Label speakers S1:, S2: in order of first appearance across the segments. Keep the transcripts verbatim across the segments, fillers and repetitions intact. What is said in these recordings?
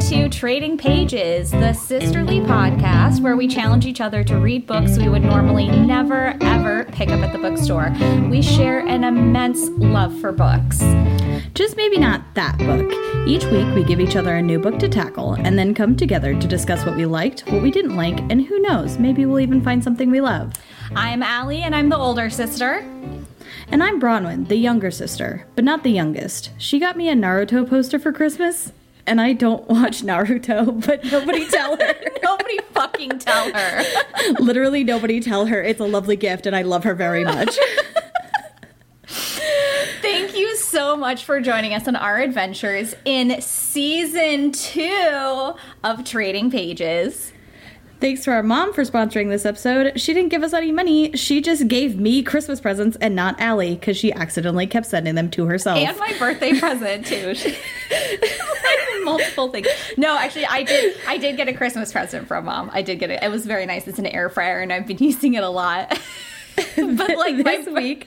S1: to Trading Pages, the sisterly podcast where we challenge each other to read books we would normally never, ever pick up at the bookstore. We share an immense love for books.
S2: Just maybe not that book. Each week we give each other a new book to tackle and then come together to discuss what we liked, what we didn't like, and who knows, maybe we'll even find something we love.
S1: I'm Allie, and I'm the older sister.
S2: And I'm Bronwyn, the younger sister, but not the youngest. She got me a Naruto poster for Christmas, and I don't watch Naruto, but nobody tell her.
S1: Nobody fucking tell her.
S2: Literally nobody tell her. It's a lovely gift, and I love her very much.
S1: Thank you so much for joining us on our adventures in season two of Trading Pages.
S2: Thanks to our mom for sponsoring this episode. She didn't give us any money. She just gave me Christmas presents and not Allie because she accidentally kept sending them to herself.
S1: And my birthday present, too. Multiple things. No, actually, I did I did get a Christmas present from Mom. I did get it. It was very nice. It's an air fryer, and I've been using it a lot. But like
S2: this
S1: my...
S2: week,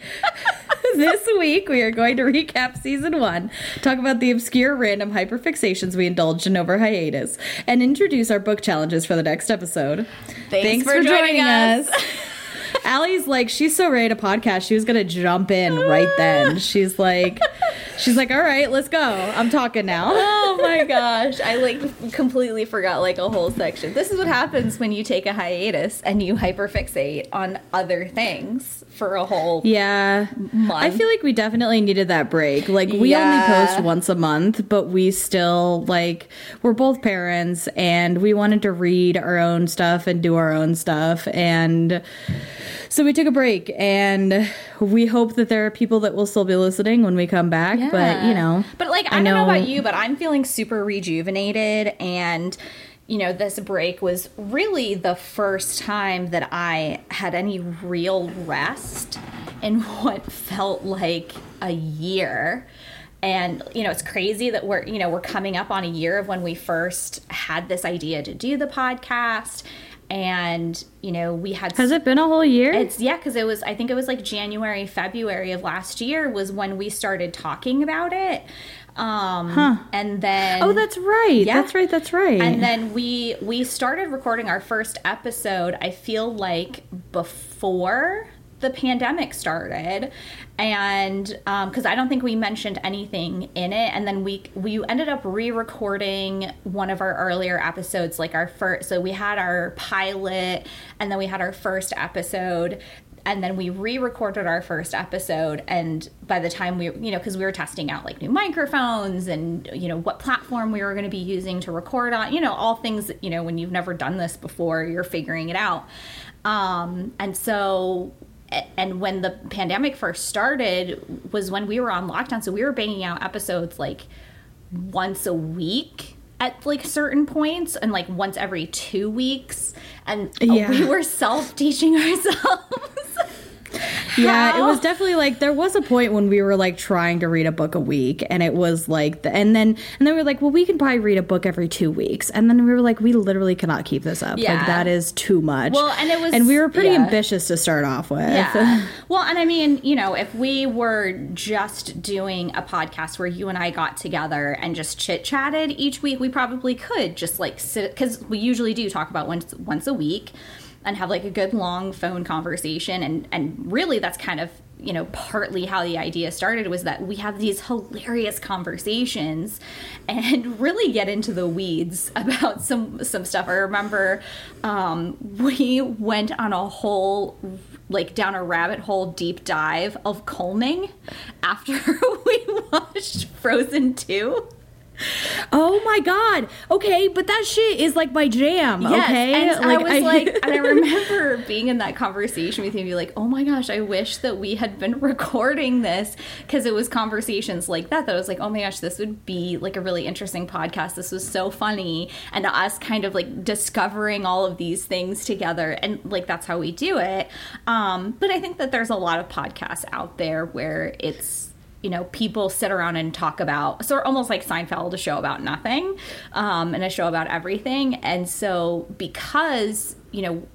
S2: this week we are going to recap season one, talk about the obscure random hyperfixations we indulged in over hiatus, and introduce our book challenges for the next episode.
S1: Thanks, Thanks for, for joining, joining us. us.
S2: Allie's like, she's so ready to podcast. She was going to jump in right then. She's like, she's like, all right, let's go. I'm talking now.
S1: Oh my gosh. I like completely forgot like a whole section. This is what happens when you take a hiatus and you hyperfixate on other things for a whole
S2: yeah
S1: month.
S2: I feel like we definitely needed that break. Like we yeah. only post once a month, but we still like, we're both parents and we wanted to read our own stuff and do our own stuff. And so we took a break, and we hope that there are people that will still be listening when we come back. Yeah. But, you know.
S1: But, like, I, I know, don't know about you, but I'm feeling super rejuvenated. And, you know, this break was really the first time that I had any real rest in what felt like a year. And, you know, it's crazy that we're, you know, we're coming up on a year of when we first had this idea to do the podcast. And, you know, we had...
S2: Has it been a whole year?
S1: It's yeah, because it was, I think it was like January, February of last year was when we started talking about it. Um, huh. And then...
S2: Oh, that's right. Yeah. That's right. That's right.
S1: And then we, we started recording our first episode, I feel like, before the pandemic started. And um because I don't think we mentioned anything in it, and then we we ended up re-recording one of our earlier episodes, like our first, so we had our pilot and then we had our first episode, and then we re-recorded our first episode. And by the time we, you know, because we were testing out like new microphones and, you know, what platform we were going to be using to record on, you know, all things that, you know, when you've never done this before, you're figuring it out. Um and so And when the pandemic first started was when we were on lockdown. So we were banging out episodes like once a week at like certain points, and like once every two weeks. And yeah. we were self-teaching ourselves.
S2: Yeah, it was definitely like, there was a point when we were like trying to read a book a week, and it was like, the, and then and then we were like, well, we can probably read a book every two weeks, and then we were like, we literally cannot keep this up. Yeah. Like that is too much.
S1: Well, and it was,
S2: and we were pretty
S1: yeah.
S2: ambitious to start off with.
S1: Yeah. Well, and I mean, you know, if we were just doing a podcast where you and I got together and just chit chatted each week, we probably could just like sit, because we usually do talk about once once a week. And have like a good long phone conversation. And, and really that's kind of, you know, partly how the idea started, was that we have these hilarious conversations and really get into the weeds about some, some stuff. I remember um, we went on a whole, like down a rabbit hole deep dive of combing after we watched Frozen two.
S2: Oh my god. Okay, but that shit is like my jam.
S1: Yes,
S2: okay,
S1: and like, I was I, like, and I remember being in that conversation with you and be like, oh my gosh, I wish that we had been recording this, because it was conversations like that that I was like, oh my gosh, this would be like a really interesting podcast. This was so funny, and us kind of like discovering all of these things together, and like that's how we do it. Um, but I think that there's a lot of podcasts out there where it's, you know, people sit around and talk about, sort of almost like Seinfeld, a show about nothing, um, and a show about everything. And so because, you know,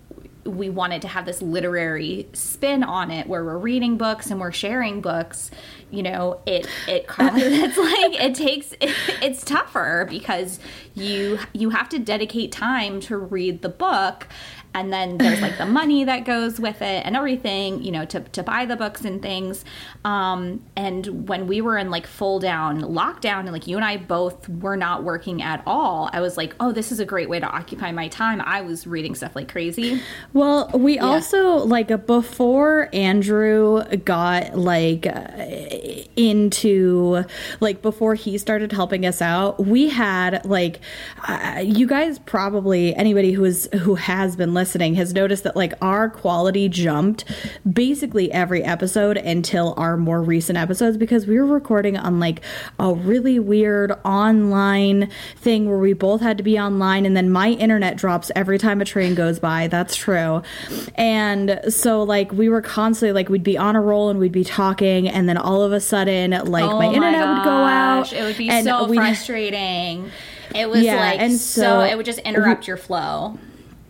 S1: we wanted to have this literary spin on it where we're reading books and we're sharing books, you know, it it it's like it takes it, it's tougher because you you have to dedicate time to read the book. And then there's like the money that goes with it and everything, you know, to, to buy the books and things. Um, and when we were in like full down lockdown and like you and I both were not working at all, I was like, oh, this is a great way to occupy my time. I was reading stuff like crazy.
S2: Well, we yeah. also like before Andrew got like into like before he started helping us out, we had like uh, you guys probably anybody who is who has been listening has noticed that like our quality jumped basically every episode until our more recent episodes because we were recording on like a really weird online thing where we both had to be online and then my internet drops every time a train goes by. That's true. And so like we were constantly like we'd be on a roll and we'd be talking and then all of a sudden like
S1: oh
S2: my internet
S1: my
S2: would go out.
S1: It would be so frustrating. It was
S2: yeah,
S1: like
S2: and
S1: so,
S2: so
S1: it would just interrupt your flow.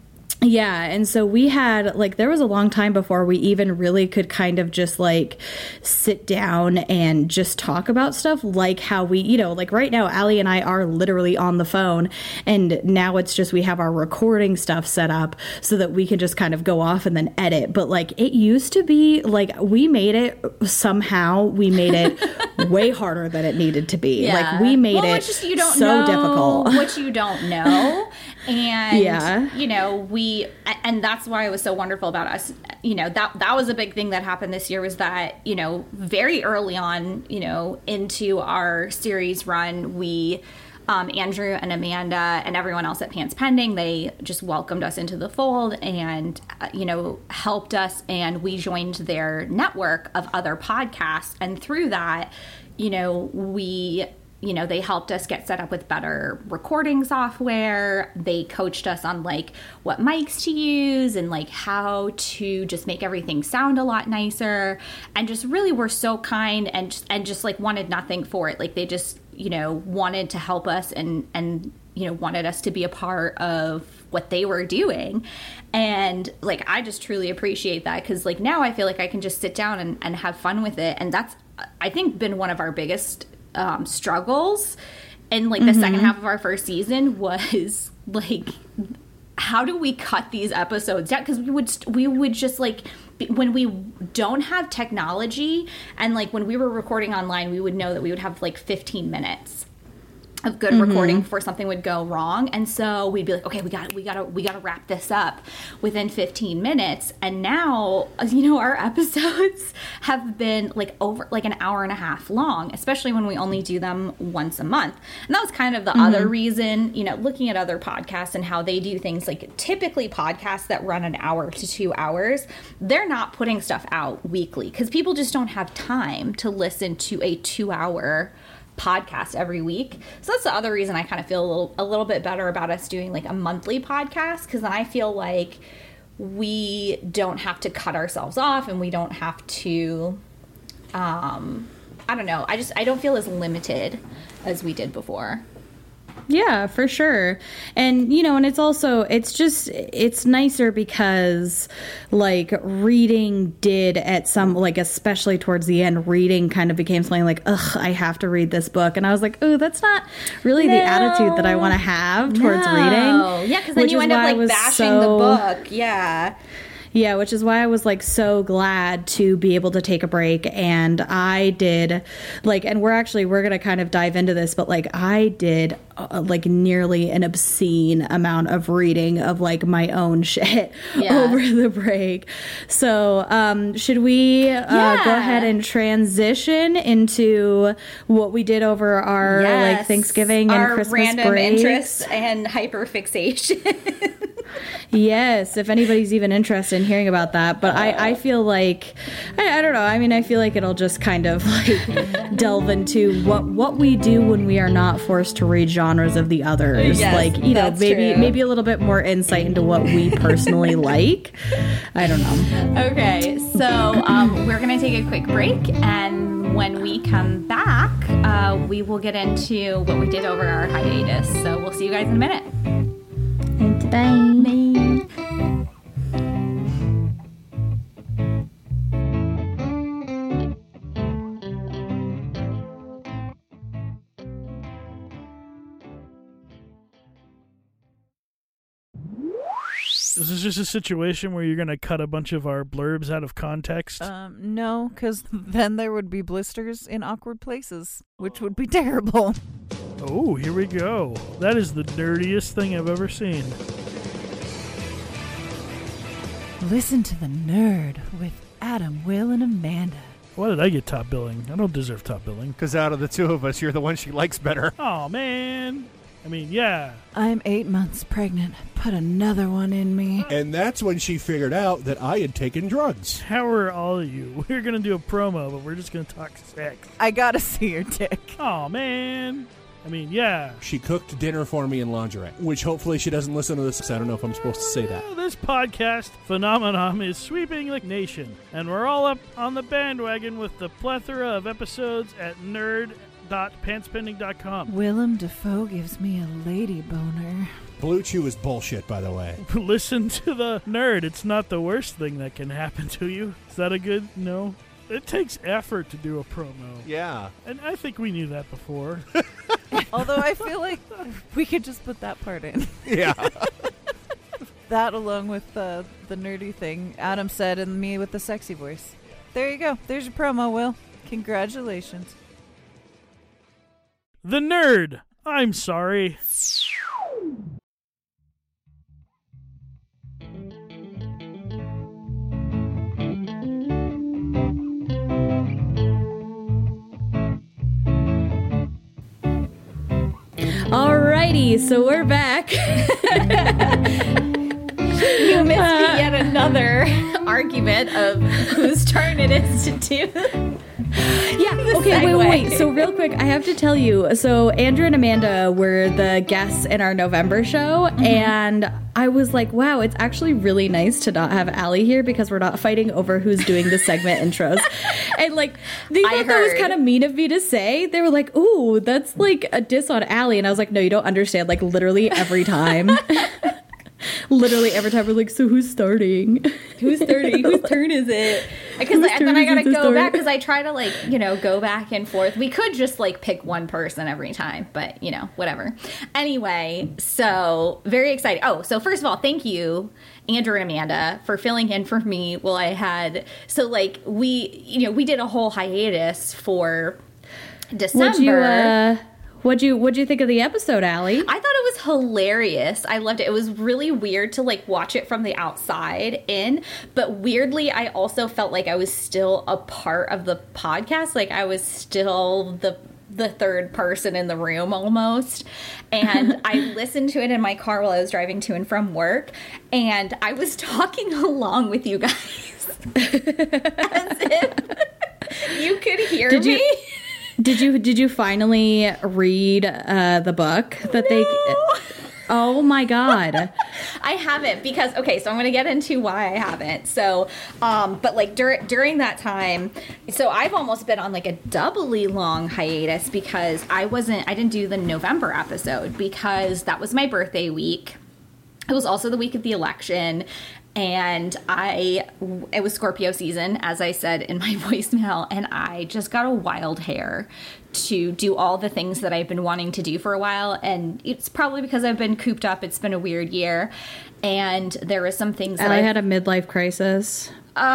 S2: Yeah, and so we had, like, there was a long time before we even really could kind of just, like, sit down and just talk about stuff like how we, you know, like right now, Allie and I are literally on the phone, and now it's just we have our recording stuff set up so that we can just kind of go off and then edit. But, like, it used to be, like, we made it somehow, we made it way harder than it needed to be.
S1: Yeah.
S2: Like, we made
S1: well,
S2: it
S1: just, you don't
S2: so
S1: know
S2: difficult.
S1: What you don't know. And,
S2: yeah.
S1: you know, we, and that's why it was so wonderful about us. You know, that, that was a big thing that happened this year was that, you know, very early on, you know, into our series run, we, um, Andrew and Amanda and everyone else at Pants Pending, they just welcomed us into the fold and, uh, you know, helped us. And we joined their network of other podcasts. And through that, you know, we... you know, they helped us get set up with better recording software. They coached us on like what mics to use and like how to just make everything sound a lot nicer, and just really were so kind and just, and just like wanted nothing for it. Like they just, you know, wanted to help us and, and, you know, wanted us to be a part of what they were doing. And like, I just truly appreciate that. 'Cause like now I feel like I can just sit down and, and have fun with it. And that's, I think, been one of our biggest Um, struggles in like the mm-hmm. second half of our first season was like, how do we cut these episodes down? Because we would we would just like when we don't have technology and like when we were recording online, we would know that we would have like fifteen minutes of good mm-hmm. recording before something would go wrong. And so we'd be like, okay, we got we got to we got to wrap this up within fifteen minutes. And now, you know, our episodes have been like over like an hour and a half long, especially when we only do them once a month. And that was kind of the mm-hmm. other reason, you know, looking at other podcasts and how they do things. Like typically podcasts that run an hour to two hours, they're not putting stuff out weekly because people just don't have time to listen to a two hour podcast every week. So that's the other reason I kind of feel a little a little bit better about us doing like a monthly podcast, because then I feel like we don't have to cut ourselves off and we don't have to um I don't know. I just I don't feel as limited as we did before.
S2: Yeah, for sure. And, you know, and it's also, it's just, it's nicer because, like, reading did at some, like, especially towards the end, reading kind of became something like, ugh, I have to read this book. And I was like, oh, that's not really no. the attitude that I want to have towards
S1: no.
S2: reading.
S1: Yeah, because then you end up, like, bashing so, the book. Yeah.
S2: Yeah, which is why I was like so glad to be able to take a break. And I did like, and we're actually, we're going to kind of dive into this, but like I did uh, like nearly an obscene amount of reading of like my own shit yeah. over the break. So um, should we uh, yeah. go ahead and transition into what we did over our yes. like Thanksgiving and
S1: our
S2: Christmas
S1: random
S2: breaks?
S1: interests and hyperfixation.
S2: Yes, if anybody's even interested in hearing about that. But I, I feel like, I, I don't know, I mean, I feel like it'll just kind of like delve into what what we do when we are not forced to read genres of the others.
S1: Yes,
S2: like, you know, maybe
S1: true.
S2: maybe a little bit more insight into what we personally like. I don't know.
S1: Okay, so um, we're going to take a quick break, and when we come back, uh, we will get into what we did over our hiatus. So we'll see you guys in a minute.
S2: Bye.
S1: Bye.
S3: Is this just a situation where you're going to cut a bunch of our blurbs out of context?
S4: Um, no, because then there would be blisters in awkward places, which would be terrible.
S3: Oh, here we go. That is the nerdiest thing I've ever seen.
S4: Listen to The Nerd with Adam, Will, and Amanda.
S3: Why did I get top billing? I don't deserve top billing.
S5: Because out of the two of us, you're the one she likes better.
S3: Oh, man. I mean, yeah.
S4: I'm eight months pregnant. Put another one in me.
S6: And that's when she figured out that I had taken drugs.
S3: How are all of you? We're going to do a promo, but we're just going to talk sex.
S4: I gotta see your dick.
S3: Oh, man. I mean, yeah.
S6: She cooked dinner for me in lingerie, which hopefully she doesn't listen to this. I don't know if I'm supposed to say that.
S3: Well, this podcast phenomenon is sweeping the nation, and we're all up on the bandwagon with the plethora of episodes at nerd dot pantspending dot com.
S4: Willem Dafoe gives me a lady boner.
S6: Blue Chew is bullshit, by the way.
S3: Listen to the nerd. It's not the worst thing that can happen to you. Is that a good no? It takes effort to do a promo.
S5: Yeah.
S3: And I think we knew that before.
S4: Although I feel like we could just put that part in.
S5: Yeah.
S4: That along with uh, the nerdy thing Adam said and me with the sexy voice. There you go. There's your promo, Will. Congratulations.
S3: The Nerd. I'm sorry.
S2: Alrighty, so we're back.
S1: You missed uh, yet another argument of whose turn it is to do.
S2: Yeah, okay, wait, wait, wait. So real quick, I have to tell you. So Andrew and Amanda were the guests in our November show, mm-hmm. and I was like, wow, it's actually really nice to not have Allie here because we're not fighting over who's doing the segment intros. And like, they thought that was kind of mean of me to say. They were like, ooh, that's like a diss on Allie. And I was like, no, you don't understand. Like literally every time. Literally every time we're like, so who's starting?
S1: Who's starting? Whose turn is it? Because then I gotta go back because I try to like, you know, go back and forth. We could just like pick one person every time, but you know, whatever. Anyway, so very excited. Oh, so first of all, thank you, Andrew and Amanda, for filling in for me while I had. So like we, you know, we did a whole hiatus for December.
S2: Would you, uh, What'd you What'd you think of the episode, Allie?
S1: I thought it was hilarious. I loved it. It was really weird to like watch it from the outside in, but weirdly, I also felt like I was still a part of the podcast. Like I was still the the third person in the room almost. And I listened to it in my car while I was driving to and from work, and I was talking along with you guys as if you could hear
S2: Did
S1: me.
S2: You- Did you did you finally read uh, the book that
S1: no.
S2: they? Oh my God!
S1: I haven't because okay, so I'm going to get into why I haven't. So, um, but like during during that time, so I've almost been on like a doubly long hiatus because I wasn't I didn't do the November episode because that was my birthday week. It was also the week of the election. And I, it was Scorpio season, as I said in my voicemail, and I just got a wild hair to do all the things that I've been wanting to do for a while. And it's probably because I've been cooped up. It's been a weird year. And there were some things that
S2: I
S1: I've,
S2: had a midlife crisis.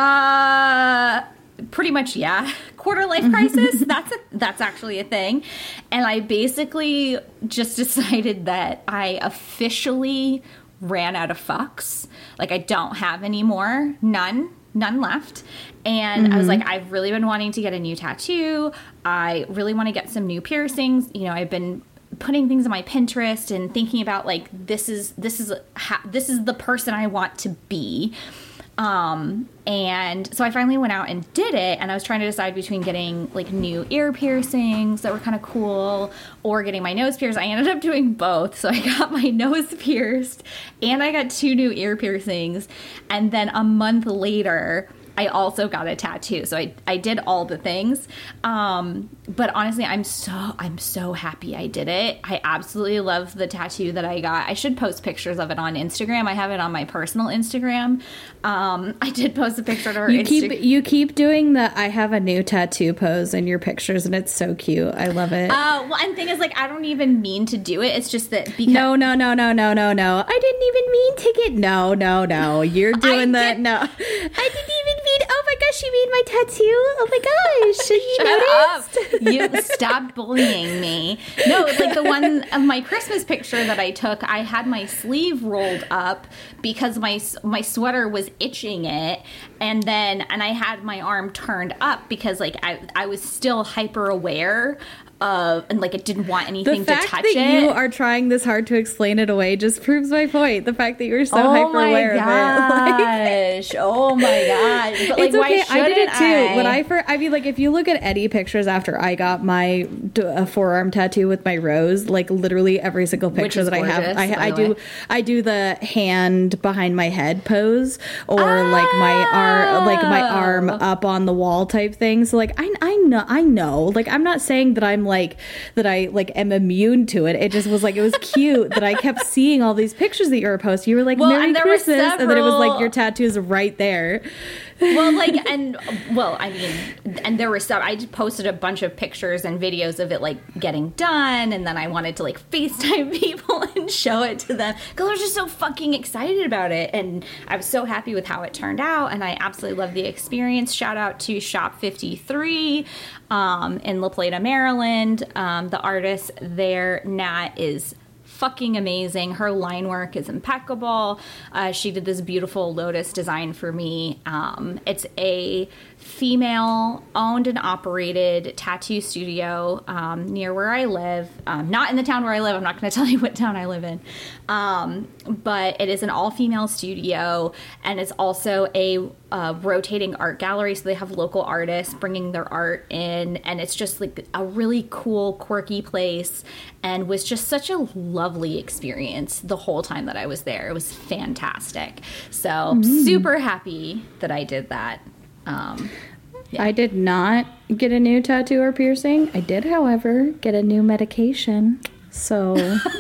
S1: Uh, pretty much, yeah. Quarter life crisis. that's a, that's actually a thing. And I basically just decided that I officially ran out of fucks. Like I don't have any more. None. None left. And mm-hmm. I was like, I've really been wanting to get a new tattoo. I really want to get some new piercings. You know, I've been putting things on my Pinterest and thinking about like, this is, this is, ha- this is the person I want to be. Um, and so I finally went out and did it, and I was trying to decide between getting like new ear piercings that were kind of cool or getting my nose pierced. I ended up doing both. So I got my nose pierced and I got two new ear piercings. And then a month later, I also got a tattoo. So I, I did all the things. Um, but honestly, I'm so, I'm so happy I did it. I absolutely love the tattoo that I got. I should post pictures of it on Instagram. I have it on my personal Instagram. Um, I did post a picture of her
S2: You
S1: Instagram.
S2: keep you keep doing the I have a new tattoo pose in your pictures, and it's so cute. I love it.
S1: Uh, well, and thing is, like, I don't even mean to do it. It's just that because
S2: no, no, no, no, no, no, no. I didn't even mean to get. No, no, no. You're doing that.
S1: did-
S2: No, I didn't even mean. Oh my gosh, you made my tattoo. Oh my gosh, you
S1: Shut
S2: noticed?
S1: up. You stop bullying me. No, like the one of my Christmas picture that I took, I had my sleeve rolled up because my my sweater was itching it, and then and I had my arm turned up because like I I was still hyper aware of and like it didn't want anything
S2: The fact
S1: to touch
S2: that
S1: it.
S2: you are trying this hard to explain it away just proves my point. The fact that you're so
S1: Oh
S2: hyper
S1: my
S2: aware of it. Like,
S1: gosh! Oh my gosh! But like,
S2: it's
S1: why
S2: okay. I did it
S1: shouldn't
S2: too.
S1: I?
S2: When I first, I mean, like if you look at any pictures after I got my d- a forearm tattoo with my rose, like literally every single picture
S1: is
S2: that I have,
S1: gorgeous,
S2: I,
S1: by
S2: I
S1: the
S2: do,
S1: way.
S2: I do the hand behind my head pose, or like my arm, like my arm
S1: Oh.
S2: up on the wall type thing. So like I, I know, I know. Like I'm not saying that I'm like that. I like am immune to it. It just was like it was cute that I kept seeing all these pictures that you were posting. You were like
S1: Well,
S2: Merry
S1: and there were
S2: Christmas, and then it was like
S1: several-
S2: your tattoo's right there.
S1: Well, like, and, well, I mean, and there were some, I just posted a bunch of pictures and videos of it, like, getting done, and then I wanted to, like, FaceTime people and show it to them, because I was just so fucking excited about it, and I was so happy with how it turned out, and I absolutely loved the experience. Shout out to Shop fifty-three um, in La Plata, Maryland. Um, the artist there, Nat, is fucking amazing. Her line work is impeccable. Uh, she did this beautiful lotus design for me. Um, it's a female owned and operated tattoo studio um, near where I live. Um, not in the town where I live. I'm not going to tell you what town I live in. Um, but it is an all-female studio, and it's also a uh, rotating art gallery. So they have local artists bringing their art in, and it's just like a really cool, quirky place, and was just such a lovely experience the whole time that I was there. It was fantastic. So I'm super happy that I did that. Um, Yeah.
S2: I did not get a new tattoo or piercing. I did, however, get a new medication. So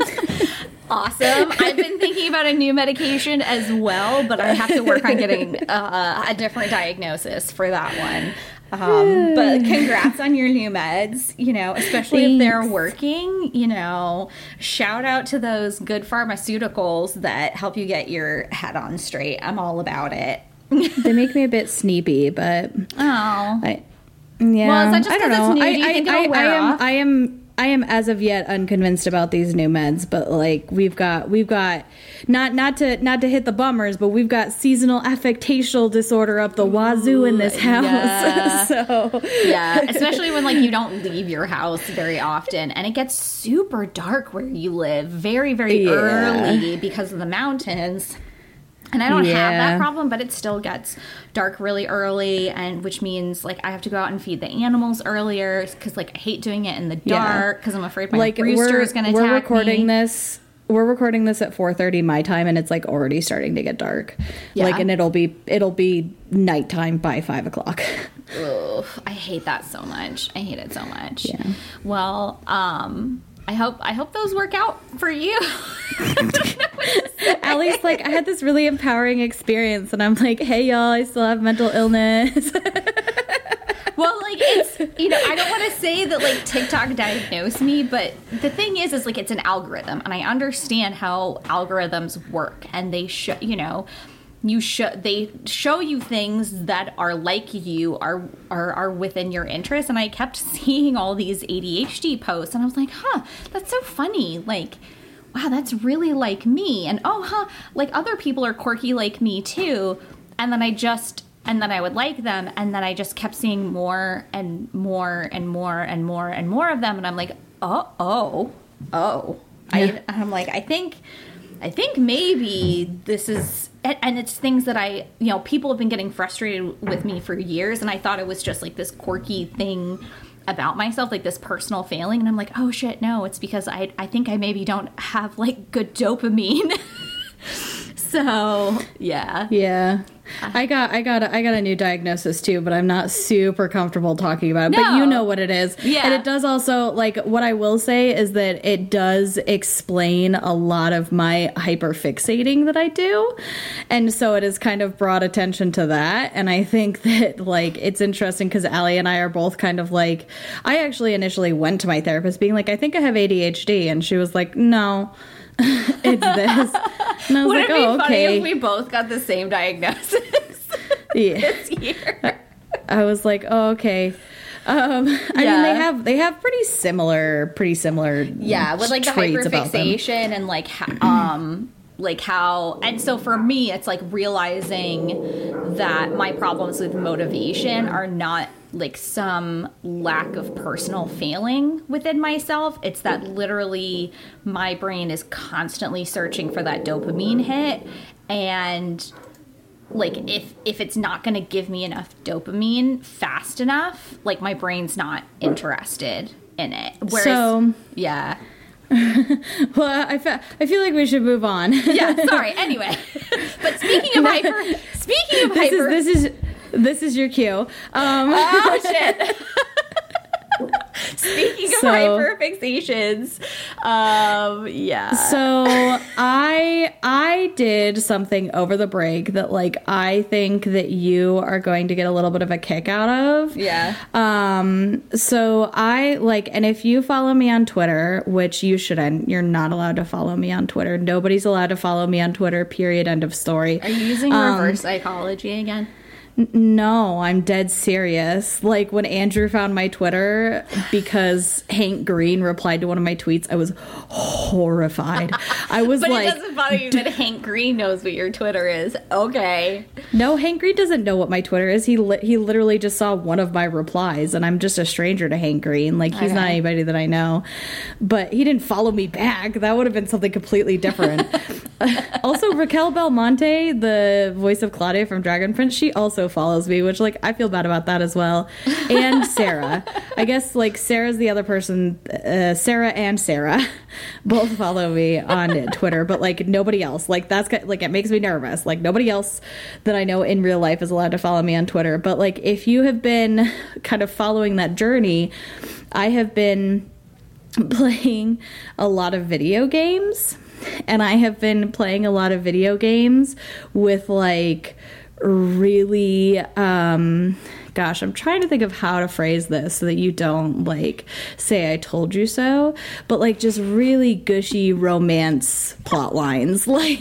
S1: Awesome. I've been thinking about a new medication as well, but I have to work on getting uh, a different diagnosis for that one. Um, but congrats on your new meds, you know, especially if they're
S2: Thanks.
S1: working, you know, shout out to those good pharmaceuticals that help you get your head on straight. I'm all about it.
S2: they make me a bit sneepy, but
S1: Oh.
S2: I yeah.
S1: Well, is that just
S2: I don't
S1: 'cause it's
S2: know.
S1: new?
S2: I,
S1: Do you
S2: I,
S1: think
S2: I,
S1: it'll wear
S2: I am
S1: off?
S2: I am I am as of yet unconvinced about these new meds, but like we've got we've got not not to not to hit the bummers, but we've got seasonal affectational disorder up the wazoo in this house.
S1: yeah.
S2: So
S1: Yeah, especially when like you don't leave your house very often, and it gets super dark where you live very very
S2: Yeah.
S1: early because of the mountains. And I don't have
S2: Yeah.
S1: that problem, but it still gets dark really early, and which means like I have to go out and feed the animals earlier because like I hate doing it in the
S2: Yeah.
S1: dark because I'm afraid my
S2: like
S1: rooster
S2: we're,
S1: is going to
S2: we're
S1: attack
S2: recording
S1: me.
S2: this we're recording this at four thirty my time, and it's like already starting to get dark.
S1: Yeah.
S2: Like, and it'll be it'll be nighttime by five o'clock.
S1: Ugh, I hate that so much. I hate it so much.
S2: Yeah.
S1: Well, um, I hope I hoop those work out for you.
S2: Allie's like, I had this really empowering experience, and I'm like, hey y'all, I still have mental illness.
S1: Well, like it's you know I don't want to say that like TikTok diagnosed me, but the thing is, is like it's an algorithm, and I understand how algorithms work, and they show you know you show they show you things that are like you are are are within your interest, and I kept seeing all these A D H D posts, and I was like, huh, that's so funny, like. Wow, that's really like me. And oh, huh, like other people are quirky like me too. And then I just, and then I would like them. And then I just kept seeing more and more and more and more and more of them. And I'm like, oh, oh, oh. I, I'm like, I think, I think maybe this is, and, and it's things that I, you know, people have been getting frustrated with me for years. And I thought it was just like this quirky thing about myself, like this personal failing, and I'm like, oh shit, no, it's because I I think I maybe don't have like good dopamine. So yeah.
S2: Yeah. I got I got a, I got a new diagnosis too, but I'm not super comfortable talking about it.
S1: No.
S2: But you know what it is.
S1: Yeah.
S2: And it does also, like, what I will say is that it does explain a lot of my hyperfixating that I do. And so it has kind of brought attention to that. And I think that, like, it's interesting because Allie and I are both kind of like, I actually initially went to my therapist being like, I think I have A D H D. And she was like, no. It's this. And I was
S1: Would
S2: like,
S1: it be
S2: oh,
S1: funny
S2: okay.
S1: if we both got the same diagnosis
S2: Yeah.
S1: this year?
S2: I was like, oh, okay. Um, I
S1: Yeah.
S2: mean, they have they have pretty similar, pretty similar.
S1: Yeah, with like the
S2: traits about them.
S1: hyperfixation and like ho- um like how, and so for me it's like realizing that my problems with motivation are not like some lack of personal failing within myself. It's that literally my brain is constantly searching for that dopamine hit, and like if if it's not going to give me enough dopamine fast enough, like my brain's not interested in it. Whereas,
S2: So-
S1: yeah.
S2: Well, I, fe- I feel like we should move on.
S1: Yeah, sorry. Anyway, but speaking of hyper, speaking of
S2: this
S1: hyper,
S2: is this is this is your cue. Um,
S1: oh shit. Speaking of
S2: So-
S1: hyperfixations, um, yeah.
S2: So I I did something over the break that, like, I think that you are going to get a little bit of a kick out of.
S1: Yeah.
S2: Um. So I like, and if you follow me on Twitter, which you shouldn't, you're not allowed to follow me on Twitter. Nobody's allowed to follow me on Twitter. Period. End of story.
S1: Are you using
S2: Um,
S1: reverse psychology again?
S2: No, I'm dead serious. Like, when Andrew found my Twitter because Hank Green replied to one of my tweets, I was horrified. I was
S1: But
S2: like,
S1: it doesn't bother you that Hank Green knows what your Twitter is. Okay.
S2: no, Hank Green doesn't know what my Twitter is. He li- he literally just saw one of my replies, and I'm just a stranger to Hank Green. Like, he's not
S1: Okay.
S2: anybody that I know. But he didn't follow me back. That would have been something completely different. Also, Raquel Belmonte, the voice of Claudia from Dragon Prince, she also follows me, which, like, I feel bad about that as well. And Sarah. I guess, like, Sarah's the other person. Uh, Sarah and Sarah both follow me on Twitter, but, like, nobody else. Like, that's, like, it makes me nervous. Like, nobody else that I know in real life is allowed to follow me on Twitter. But, like, if you have been kind of following that journey, I have been playing a lot of video games. And I have been playing a lot of video games with, like, really, um, gosh, I'm trying to think of how to phrase this so that you don't, like, say I told you so, but, like, just really gushy romance plot lines. Like,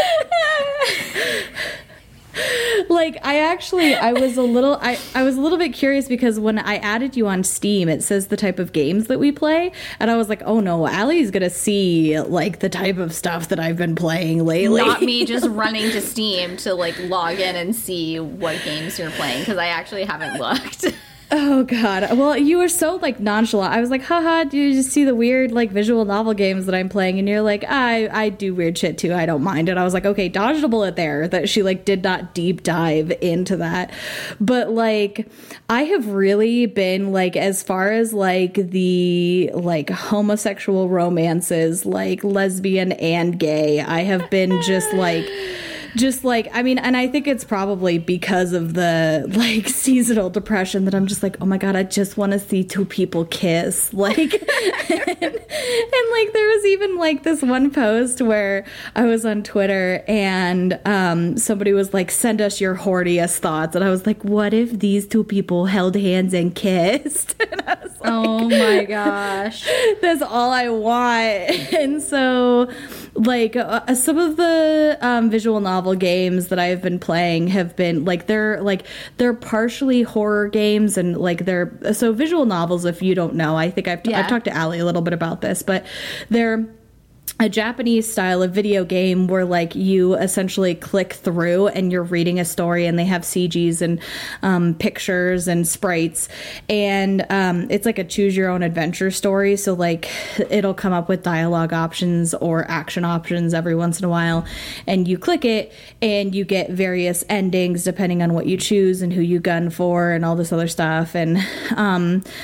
S2: like, I actually, I was a little, I, I was a little bit curious because when I added you on Steam, it says the type of games that we play. And I was like, oh no, Allie's going to see, like, the type of stuff that I've been playing lately.
S1: Not me just running to Steam to like log in and see what games you're playing, because I actually haven't looked.
S2: Oh God. Well, you were so, like, nonchalant. I was like, haha, do you just see the weird, like, visual novel games that I'm playing? And you're like, I, I do weird shit too. I don't mind it. I was like, okay, dodged a bullet there that she, like, did not deep dive into that. But, like, I have really been, like, as far as, like, the, like, homosexual romances, like, lesbian and gay, I have been just, like... Just like, I mean, and I think it's probably because of the, like, seasonal depression that I'm just like, oh my God, I just want to see two people kiss. Like, and, and like, there was even like this one post where I was on Twitter and um, somebody was like, send us your horniest thoughts. And I was like, what if these two people held hands and kissed? And I was like,
S1: Oh my gosh.
S2: that's all I want. And so, like, uh, some of the um, visual novel games that I've been playing have been like, they're like they're partially horror games, and like they're so visual novels. If you don't know, I think I've
S1: Yeah.
S2: I've talked to Allie a little bit about this, but they're a Japanese style of video game where, like, you essentially click through and you're reading a story, and they have C Gs and um, pictures and sprites, and um, it's like a choose your own adventure story. So, like, it'll come up with dialogue options or action options every once in a while, and you click it and you get various endings depending on what you choose and who you gun for and all this other stuff. And um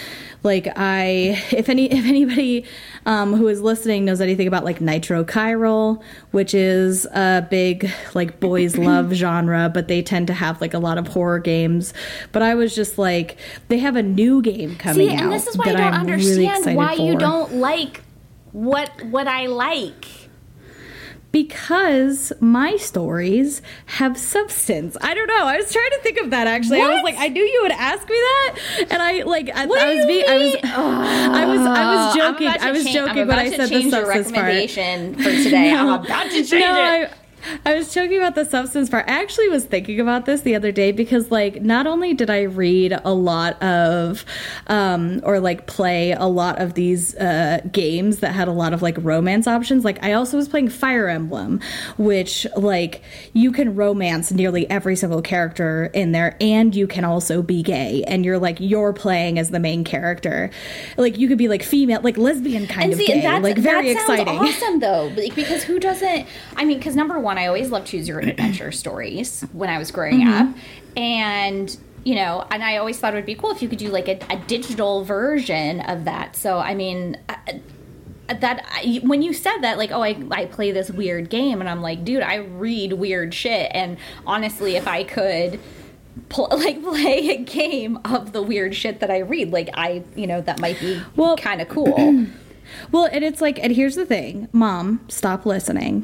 S2: like I, if any, if anybody um, who is listening knows anything about like Nitro Chiral, which is a big like boys love genre, but they tend to have like a lot of horror games. But I was just like, they have a new game coming
S1: See,
S2: out.
S1: and this is why I
S2: that
S1: don't
S2: I'm really
S1: understand
S2: excited
S1: why you
S2: for.
S1: don't like what what I like.
S2: Because my stories have substance. I don't know. I was trying to think of that actually. I was
S1: What?
S2: like, I knew you would ask me that, and I like I,
S1: What
S2: I
S1: do
S2: was
S1: you
S2: being, I was,
S1: mean?
S2: I was, I was
S1: I'm
S2: joking.
S1: about to
S2: I was
S1: change-
S2: joking
S1: I'm
S2: when
S1: about
S2: I
S1: to
S2: said the
S1: change your
S2: substance part.
S1: recommendation for today.
S2: No.
S1: I'm about to change
S2: no,
S1: it.
S2: I, I was joking about the substance part. I actually was thinking about this the other day because, like, not only did I read a lot of, um, or like play a lot of these uh, games that had a lot of like romance options, like, I also was playing Fire Emblem, which, like, you can romance nearly every single character in there, and you can also be gay, and you're like, you're playing as the main character. Like, you could be like female, like lesbian kind
S1: And
S2: of
S1: see,
S2: gay,
S1: that's,
S2: like, very
S1: that sounds
S2: exciting.
S1: awesome though, like, because who doesn't? I mean, because number one, I always loved choose your own adventure stories when I was growing
S2: Mm-hmm.
S1: up, and you know, and I always thought it would be cool if you could do like a, a digital version of that. So I mean. I, that I, when you said that, like, oh, I, I play this weird game, and I'm like, dude, I read weird shit, and honestly, if I could pl- like play a game of the weird shit that I read, like, I, you know, that might be
S2: Well-
S1: kind of cool.
S2: Well, and it's like, and here's the thing, Mom, stop listening.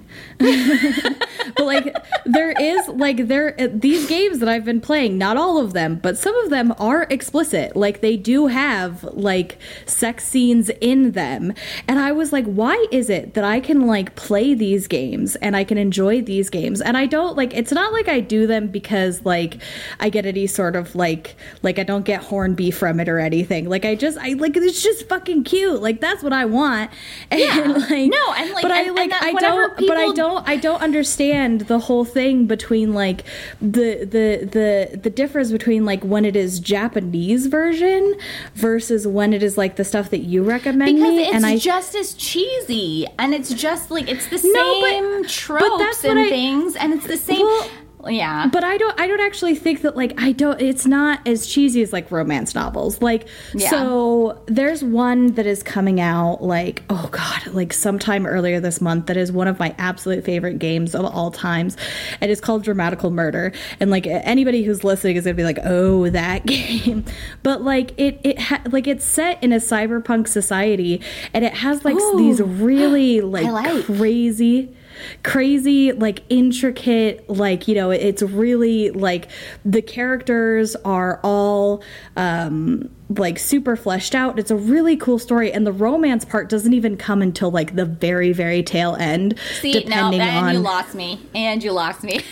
S2: But like, there is like there these games that I've been playing, not all of them, but some of them are explicit. Like, they do have like sex scenes in them, and I was like, why is it that I can like play these games and I can enjoy these games, and I don't like? It's not like I do them because like I get any sort of like like I don't get horned beef from it or anything. Like, I just I like it's just fucking cute. Like, that's what I want. And
S1: Yeah.
S2: like,
S1: No, and, like,
S2: but I
S1: and- and
S2: like
S1: that
S2: I
S1: whenever
S2: don't but I
S1: people-
S2: don't I don't understand the whole thing between like the the the the difference between like when it is Japanese version versus when it is like the stuff that you recommend
S1: Because
S2: me.
S1: it's
S2: And I
S1: just as cheesy, and it's just like it's the
S2: No, but-
S1: same
S2: but
S1: tropes
S2: that's
S1: and
S2: what I-
S1: things, and it's the same.
S2: Well,
S1: yeah,
S2: But I don't I don't actually think that like I don't it's not as cheesy as like romance novels. Like,
S1: Yeah.
S2: so there's one that is coming out like, oh god, like sometime earlier this month, that is one of my absolute favorite games of all times. It is called Dramatical Murder. And like anybody who's listening is gonna be like, oh, that game. But like it it ha- like it's set in a cyberpunk society, and it has like
S1: Ooh.
S2: these really like,
S1: like.
S2: crazy crazy like intricate, like, you know, it's really like the characters are all um like super fleshed out. It's a really cool story, and the romance part doesn't even come until like the very very tail end.
S1: see, no,
S2: depending
S1: and
S2: on
S1: you lost me, and you lost me.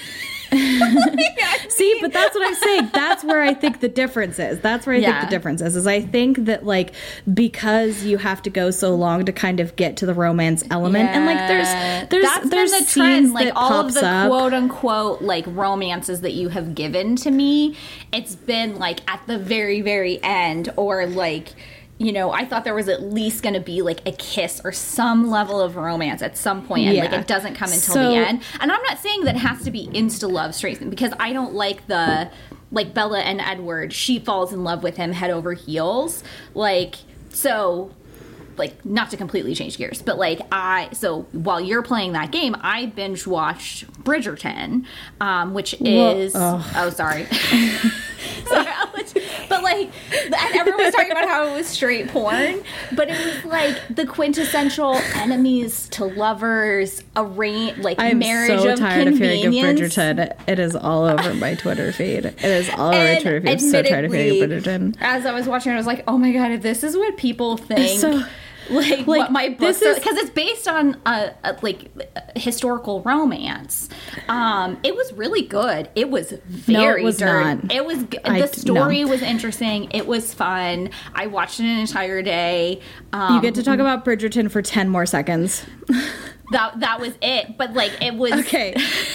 S2: See, but that's what I'm saying. That's where I think the difference is. That's where I
S1: Yeah.
S2: think the difference is. Is I think that like because you have to go so long to kind of get to the romance element, and like
S1: Yeah.
S2: there's there's
S1: That's
S2: there's
S1: been the
S2: scenes
S1: trend, like
S2: that
S1: all
S2: pops
S1: of the
S2: up.
S1: quote unquote like romances that you have given to me. It's been like at the very very end, or like. You know, I thought there was at least going to be like a kiss or some level of romance at some point, and like
S2: Yeah.
S1: it doesn't come until
S2: So-
S1: the end. And I'm not saying that it has to be insta love straight, because I don't like the like Bella and Edward. She falls in love with him head over heels, like so. Like, not to completely change gears, but like I so while you're playing that game, I binge watched Bridgerton, um, which is
S2: Well,
S1: oh sorry. Sorry, I'll let you- but like, and everyone was talking about how it was straight porn, but it was like the quintessential enemies to lovers, arrange like
S2: I'm
S1: marriage
S2: so
S1: of
S2: tired of hearing of
S1: convenience.
S2: Bridgerton. It is all over my Twitter feed. It is all over my
S1: And
S2: Twitter feed. I'm so tired of hearing of
S1: admittedly,
S2: Bridgerton.
S1: As I was watching it, I was like, oh my god, if this is what people think.
S2: So-
S1: like,
S2: like,
S1: what my books
S2: this is-
S1: because it's based on a, a like a historical romance. Um, it was really good. It was very
S2: it was
S1: dirty.
S2: not.
S1: It was g-
S2: I-
S1: the story
S2: no.
S1: was interesting. It was fun. I watched it an entire day. Um,
S2: You get to talk about Bridgerton for ten more seconds.
S1: that that was it. But like it was
S2: Okay.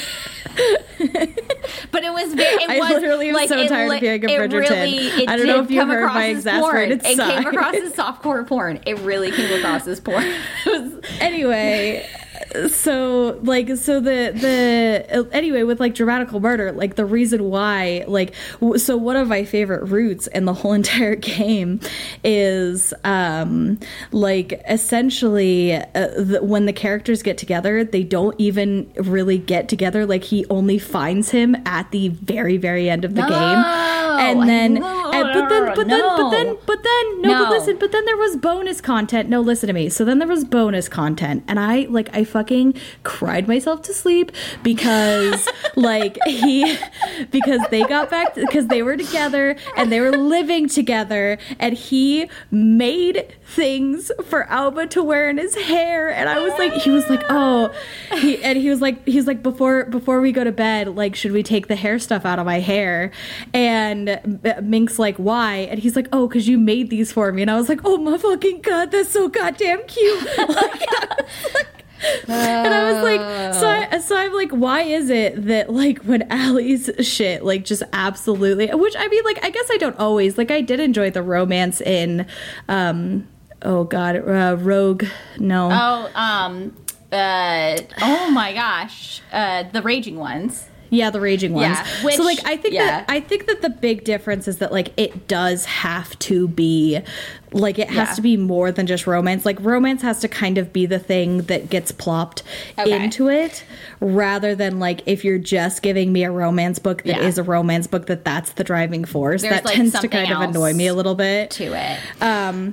S1: But it was very. It
S2: I
S1: was,
S2: literally am
S1: like,
S2: so
S1: it
S2: tired
S1: li-
S2: of hearing of
S1: it
S2: Bridgerton.
S1: Really, it
S2: I don't know
S1: did
S2: if you
S1: come
S2: heard
S1: across
S2: my
S1: as
S2: exasperated
S1: porn. It came
S2: sigh.
S1: across as softcore porn. It really came across as porn. It was,
S2: Anyway, so like so the the anyway with like Dramatical Murder, like the reason why like w- so one of my favorite routes in the whole entire game is um like essentially uh, the, when the characters get together, they don't even really get together. Like he only finds him at the very very end of the
S1: No,
S2: game, and then
S1: no,
S2: and, but then but then
S1: no.
S2: but then but then no,
S1: No.
S2: but listen but then there was bonus content. No, listen to me. So then there was bonus content, and I like I fucking cried myself to sleep because like he because they got back because they were together and they were living together, and he made things for Alba to wear in his hair, and I was like he was like oh he and he was like he was like before before we go to bed, like, should we take the hair stuff out of my hair? And Mink's like, why? And he's like, oh, because you made these for me. And I was like, oh my fucking god, that's so goddamn cute. Like, I was like, and I was like, so, I, so I'm like, why is it that like when Allie's shit like just absolutely, which I mean, like, I guess I don't always, like, I did enjoy the romance in, um, oh god, uh, Rogue, no,
S1: Oh, um, uh, oh my gosh, uh, the Raging Ones.
S2: yeah, the Raging Ones.
S1: Yeah, which-
S2: so like, I think
S1: yeah.
S2: that I think that the big difference is that like it does have to be. Like, it has
S1: Yeah.
S2: to be more than just romance. Like, romance has to kind of be the thing that gets plopped
S1: Okay.
S2: into it, rather than, like, if you're just giving me a romance book that
S1: Yeah.
S2: is a romance book, that that's the driving force.
S1: There's,
S2: that
S1: like,
S2: tends to
S1: something
S2: kind of
S1: else
S2: annoy me a little bit.
S1: To it.
S2: Um,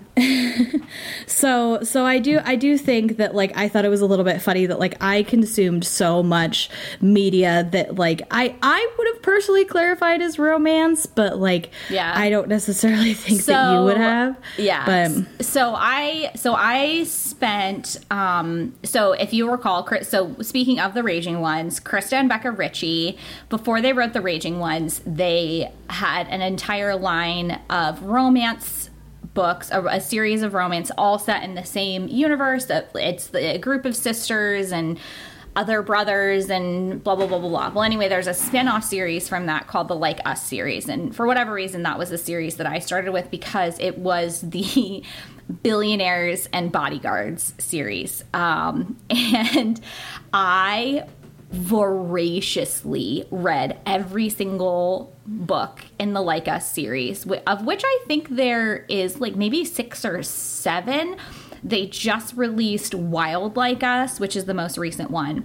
S2: so, so I do, I do think that, like, I thought it was a little bit funny that, like, I consumed so much media that, like, I, I would have personally clarified as romance, but, like,
S1: Yeah.
S2: I don't necessarily think that you
S1: So,
S2: would have.
S1: Yeah.
S2: But
S1: so I so I spent um so if you recall, Chris- so speaking of the Raging Ones, Krista and Becca Ritchie, before they wrote the Raging Ones, they had an entire line of romance books, a, a series of romance, all set in the same universe. It's the, a group of sisters and other brothers and blah blah blah blah blah. Well, anyway, there's a spin-off series from that called the Like Us series, and for whatever reason, that was a series that I started with because it was the Billionaires and Bodyguards series, um, and I voraciously read every single book in the Like Us series, of which I think there is like maybe six or seven. They just released Wild Like Us, which is the most recent one.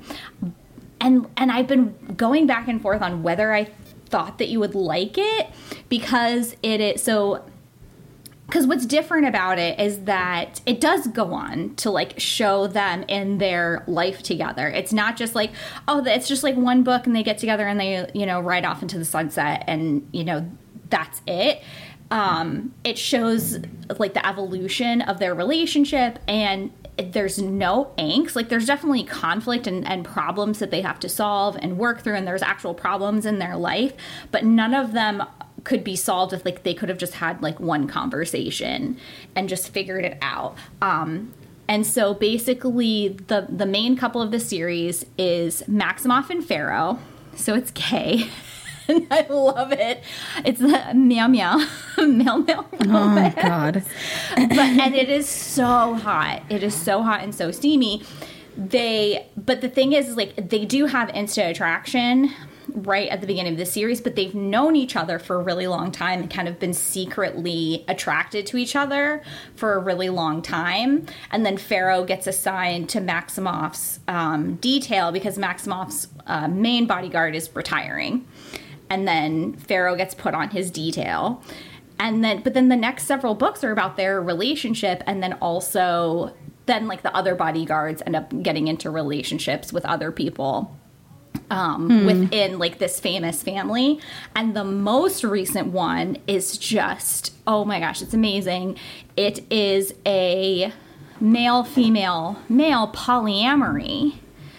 S1: And and I've been going back and forth on whether I thought that you would like it because it is so because what's different about it is that it does go on to like show them in their life together. It's not just like, oh, it's just like one book and they get together and they, you know, ride off into the sunset and, you know, that's it. Um, it shows like the evolution of their relationship, and there's no angst. Like there's definitely conflict and, and problems that they have to solve and work through, and there's actual problems in their life, but none of them could be solved if like they could have just had like one conversation and just figured it out. Um, and so basically the the main couple of the series is Maximoff and Pharaoh. So it's gay. And I love it. It's the meow meow, meow meow.
S2: oh god,
S1: But and it is so hot. It is so hot and so steamy. They, but the thing is, is like they do have instant attraction right at the beginning of the series, but they've known each other for a really long time and kind of been secretly attracted to each other for a really long time. And then Pharaoh gets assigned to Maximoff's um, detail because Maximoff's uh, main bodyguard is retiring. And then Pharaoh gets put on his detail. And then, but then the next several books are about their relationship. And then also, then like the other bodyguards end up getting into relationships with other people um, hmm. within like this famous family. And the most recent one is just, oh my gosh, it's amazing. It is a male, female, male polyamory.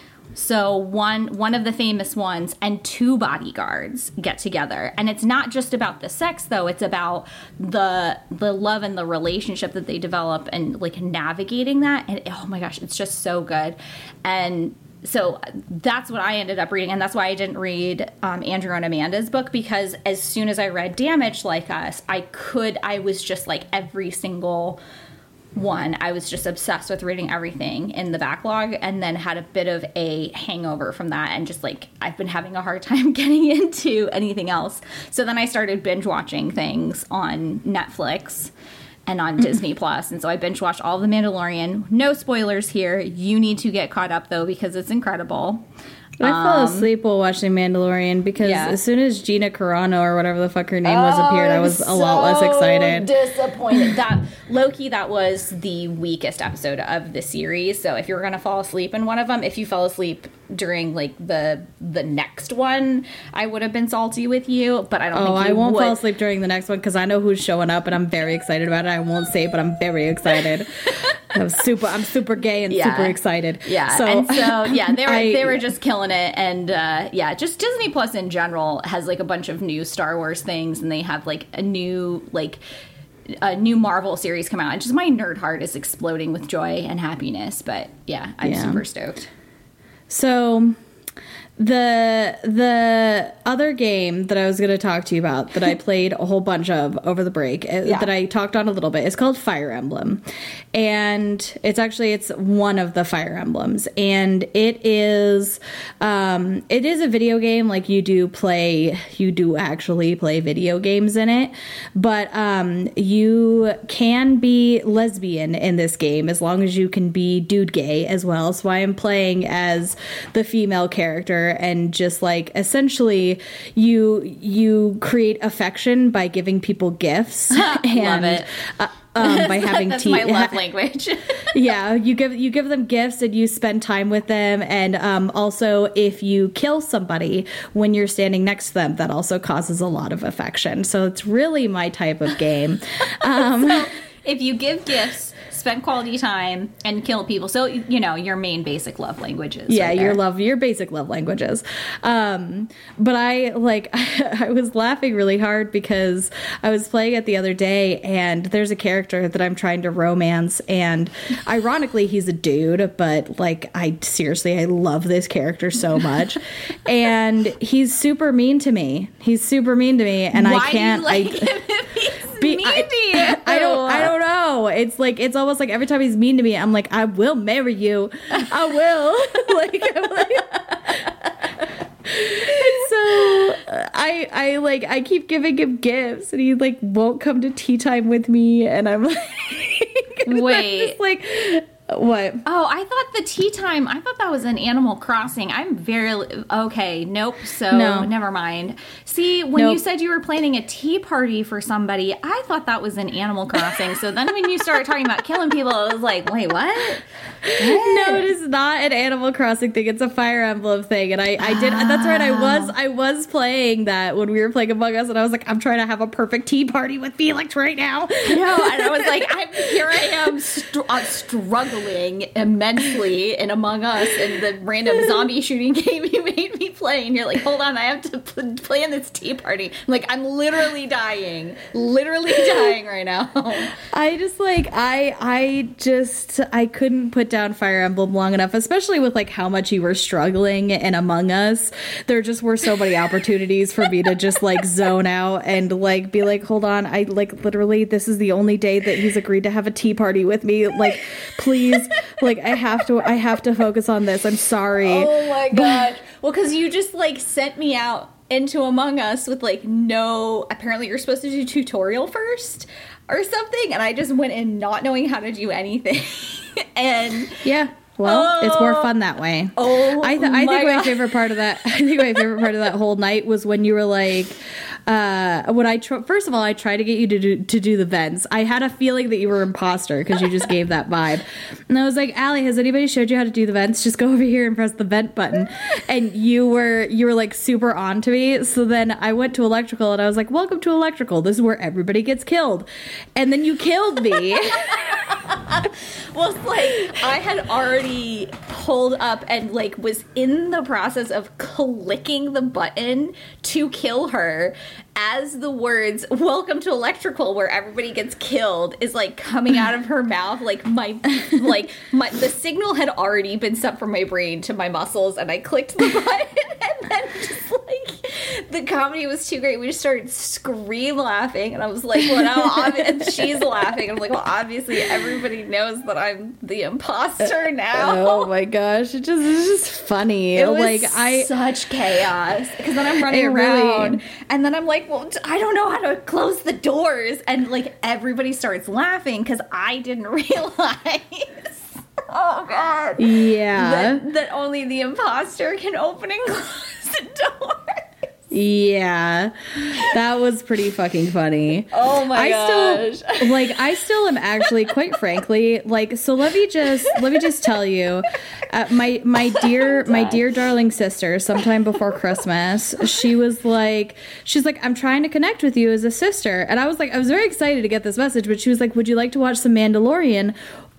S1: So one one of the famous ones and two bodyguards get together. And it's not just about the sex, though. It's about the the love and the relationship that they develop and, like, navigating that. And, oh, my gosh, it's just so good. And so that's what I ended up reading. And that's why I didn't read um, Andrew and Amanda's book, because as soon as I read Damaged Like Us, I could, I was just, like, every single one, I was just obsessed with reading everything in the backlog, and then had a bit of a hangover from that, and just like I've been having a hard time getting into anything else. So then I started binge watching things on Netflix and on Disney Plus, and so I binge watched all of The Mandalorian. No spoilers here. You need to get caught up though, because it's incredible.
S2: I fell
S1: Um,
S2: asleep while watching Mandalorian because
S1: yeah.
S2: as soon as Gina Carano or whatever the fuck her name was appeared, I was a lot less excited.
S1: Disappointed. That Loki, that was the weakest episode of the series. So if you're gonna fall asleep in one of them, if you fell asleep during like the the next one, I would have been salty with you. But I don't.
S2: Oh,
S1: think you
S2: I won't
S1: would.
S2: fall asleep during the next one because I know who's showing up and I'm very excited about it. I won't say, but I'm very excited. I'm super. I'm super gay and
S1: Yeah.
S2: super excited.
S1: Yeah,
S2: So,
S1: and so yeah, they were
S2: I-
S1: they were just killing it, and uh, yeah, just Disney Plus in general has like a bunch of new Star Wars things, and they have like a new like a new Marvel series come out, and just my nerd heart is exploding with joy and happiness. But yeah, I'm
S2: Yeah.
S1: super stoked.
S2: So the the other game that I was going to talk to you about that I played a whole bunch of over the break uh,
S1: Yeah.
S2: that I talked on a little bit is called Fire Emblem, and it's actually it's one of the Fire Emblems, and it is um, it is a video game. Like you do play you do actually play video games in it, but um, you can be lesbian in this game as long as you can be dude gay as well. So I am playing as the female character, and just like essentially you you create affection by giving people gifts and
S1: Love it.
S2: Uh, um, by having
S1: That's
S2: tea.
S1: my love language.
S2: Yeah, you give you give them gifts and you spend time with them, and um, also if you kill somebody when you're standing next to them, that also causes a lot of affection. So it's really my type of game. Um,
S1: So if you give gifts, spend quality time, and kill people, so you know your main basic love languages.
S2: yeah,
S1: right
S2: your
S1: there.
S2: love, your basic love languages. Um, but I like, I was laughing really hard because I was playing it the other day, and there's a character that I'm trying to romance, and ironically, he's a dude, but like, I seriously, I love this character so much, and he's super mean to me. He's super mean to me, and
S1: Why
S2: I can't.
S1: do you like
S2: I,
S1: him if he's
S2: Be-
S1: mean
S2: I,
S1: to you?
S2: I don't I don't know. It's like it's almost like every time he's mean to me, I'm like, I will marry you. I will. like, I'm like and so uh, I I like I keep giving him gifts, and he like won't come to tea time with me, and I'm like I'm
S1: Wait.
S2: just like what?
S1: Oh, I thought the tea time, I thought that was an Animal Crossing. I'm very, okay, nope, so
S2: No.
S1: never mind. See, when you
S2: Nope.
S1: said you were planning a tea party for somebody, I thought that was an Animal Crossing. So then when you started talking about killing people, I was like, wait, what?
S2: No, it is not an Animal Crossing thing. It's a Fire Emblem thing, and I, I did. That's right. I was, I was playing that when we were playing Among Us, and I was like, I'm trying to have a perfect tea party with Felix right now.
S1: No, and I was like, I'm, here I am str- uh, struggling immensely in Among Us and the random zombie shooting game you made me play, and you're like, hold on, I have to pl- plan this tea party. I'm like, I'm literally dying, literally dying right now.
S2: I just like, I, I just, I couldn't put down Fire Emblem long enough, especially with like how much you were struggling in Among Us. There just were so many opportunities for me to just like zone out and like be like, hold on, I like literally, this is the only day that he's agreed to have a tea party with me. Like, please. Like I have to I have to focus on this. I'm sorry.
S1: Oh my god. Well, because you just like sent me out into Among Us with like no, apparently you're supposed to do tutorial first or something, and I just went in not knowing how to do anything. And
S2: Yeah. Well, it's more fun that way.
S1: Oh
S2: I, th- I
S1: my
S2: think my
S1: God.
S2: favorite part of that I think my favorite part of that whole night was when you were like uh when I tr- first of all I tried to get you to do to do the vents. I had a feeling that you were an imposter because you just gave that vibe. And I was like, Allie, has anybody showed you how to do the vents? Just go over here and press the vent button. And you were you were like super on to me. So then I went to electrical and I was like, welcome to electrical. This is where everybody gets killed. And then you killed me.
S1: well, it's like I had already pulled up and like was in the process of clicking the button to kill her as the words "Welcome to Electrical," where everybody gets killed, is like coming out of her mouth. Like my, like my, the signal had already been sent from my brain to my muscles, and I clicked the button, and then just like the comedy was too great. We just started scream laughing, and I was like, well, now obvi-, and she's laughing. I'm like, well, obviously everybody knows that I'm the imposter now.
S2: Oh my gosh, it just it's just funny.
S1: It was
S2: like I
S1: such chaos because then I'm running
S2: It really-
S1: around, and then I'm like, well, I don't know how to close the doors, and like everybody starts laughing because I didn't realize. Oh god.
S2: yeah.
S1: That, that only the imposter can open and close the door.
S2: Yeah, that was pretty fucking funny.
S1: Oh my
S2: I
S1: gosh.
S2: still like I still am actually quite frankly like so let me just let me just tell you uh, my my dear my dear darling sister sometime before Christmas she was like she's like I'm trying to connect with you as a sister, and I was like I was very excited to get this message, but she was like, would you like to watch some Mandalorian,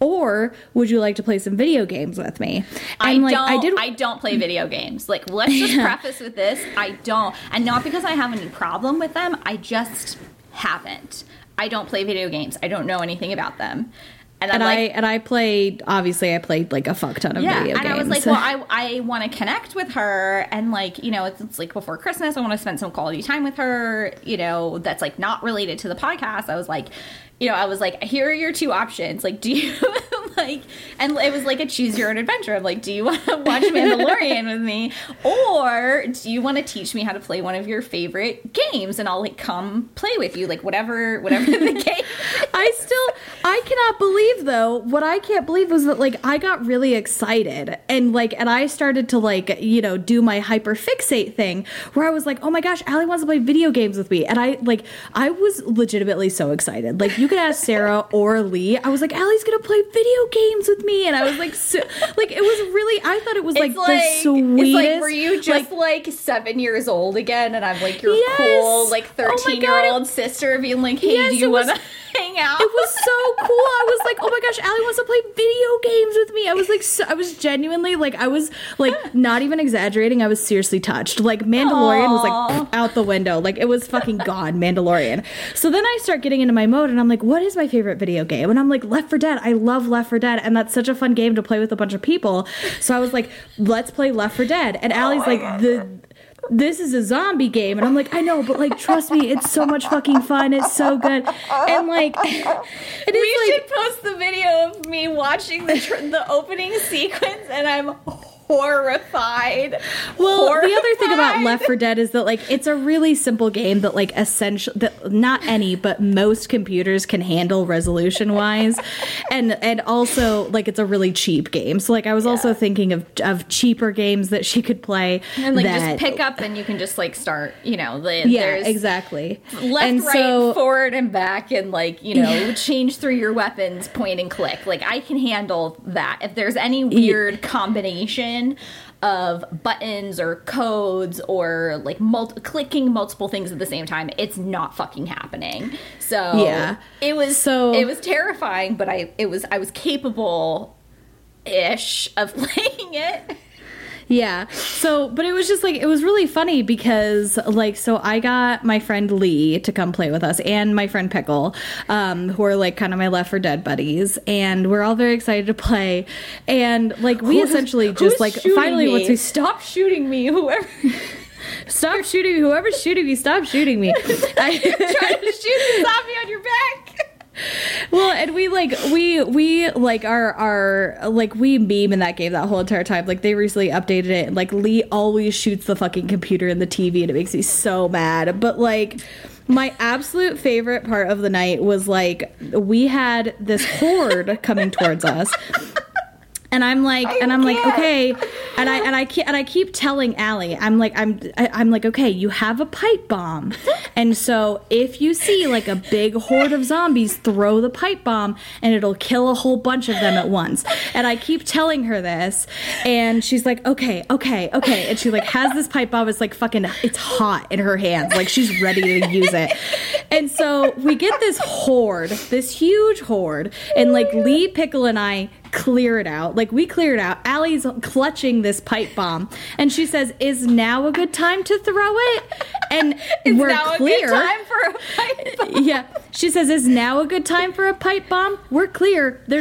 S2: or would you like to play some video games with me?
S1: I
S2: And like
S1: don't.
S2: I did
S1: I don't play video games. Like, let's just preface with this: I don't, and not because I have any problem with them. I just haven't. I don't play video games. I don't know anything about them. And,
S2: and
S1: I'm
S2: I
S1: like,
S2: and I played obviously I played like a fuck ton of
S1: yeah,
S2: video
S1: and
S2: games.
S1: I was like, well, I I want to connect with her, and like, you know, it's, it's like before Christmas, I want to spend some quality time with her. You know, that's like not related to the podcast. I was like, you know, I was like, here are your two options. Like, do you like, and it was like a choose your own adventure. I'm like, do you want to watch Mandalorian with me, or do you want to teach me how to play one of your favorite games, and I'll like come play with you, like whatever, whatever the game.
S2: I still, I cannot believe though, what I can't believe was that like I got really excited and like, and I started to like, you know, do my hyperfixate thing where I was like, oh my gosh, Allie wants to play video games with me. And I like, I was legitimately so excited. Like you could ask Sarah or Lee. I was like, Allie's going to play video games with me. And I was like, so, like, it was really, I thought it was like,
S1: It's like,
S2: the sweetest.
S1: it's like, were you just like,
S2: like
S1: seven years old again? And I'm like your
S2: Yes.
S1: cool, like
S2: Oh my
S1: thirteen
S2: God,
S1: year old sister being like, hey,
S2: Yes,
S1: do you
S2: it was-
S1: want to hang out?
S2: It was so cool. I was like, oh my gosh, Allie wants to play video games with me. I was like, so, I was genuinely like, I was like, not even exaggerating. I was seriously touched. Like, Mandalorian
S1: Aww.
S2: was like out the window. Like, it was fucking gone, Mandalorian. So then I start getting into my mode and I'm like, what is my favorite video game? And I'm like, Left four Dead. I love Left four Dead. And that's such a fun game to play with a bunch of people. So I was like, let's play Left four Dead. And Allie's like, the. This is a zombie game. And I'm like, I know, but like, trust me, it's so much fucking fun. It's so good. And like, it
S1: we
S2: is like,
S1: should post the video of me watching the tr- the opening sequence, and I'm horrified.
S2: well, the other thing about
S1: Horrified.
S2: Left four Dead is that like, it's a really simple game that like essential that not any, but most computers can handle resolution wise. And, and also like, it's a really cheap game. So like, I was also thinking of, of cheaper games that she could play.
S1: And like
S2: that,
S1: just pick up, and you can just like start. You know, the,
S2: Yeah,
S1: there's
S2: exactly.
S1: left,
S2: And
S1: right,
S2: so-
S1: forward, and back, and like you know, change through your weapons, point and click. Like I can handle that. If there's any weird combination of buttons or codes or like mul- clicking multiple things at the same time, it's not fucking happening. So
S2: Yeah.
S1: it was
S2: So-
S1: it was terrifying, but I it was I was capable ish of playing it.
S2: Yeah. So, but it was just like, it was really funny because like, so I got my friend Lee to come play with us and my friend Pickle, um, who are like kind of my Left four Dead buddies. And we're all very excited to play. And like, we
S1: Who's-
S2: essentially
S1: who's
S2: just like,
S1: shooting
S2: finally,
S1: me?
S2: once we
S1: Stop shooting me, whoever
S2: stop shooting, whoever's shooting me, stop shooting me. I,
S1: trying to shoot the zombie on your back.
S2: Well, and we like we we like our our like we meme in that game that whole entire time. Like they recently updated it, and like Lee always shoots the fucking computer and the T V, and it makes me so mad. But like my absolute favorite part of the night was like we had this horde coming towards us. And I'm like, and I'm like, okay, and I and I keep and I keep telling Allie, I'm like, I'm I, I'm like, okay, you have a pipe bomb, and so if you see like a big horde of zombies, throw the pipe bomb, and it'll kill a whole bunch of them at once. And I keep telling her this, and she's like, okay, okay, okay, and she like has this pipe bomb. It's like fucking, it's hot in her hands, like she's ready to use it. And so we get this horde, this huge horde, and like Lee, Pickle, and I clear it out. Like we clear it out. Allie's clutching this pipe bomb, and she says, "Is now a good time to throw it?" And
S1: It's
S2: we're
S1: now
S2: clear.
S1: a good time for a pipe bomb.
S2: Yeah, she says, "Is now a good time for a pipe bomb?" We're clear. There's like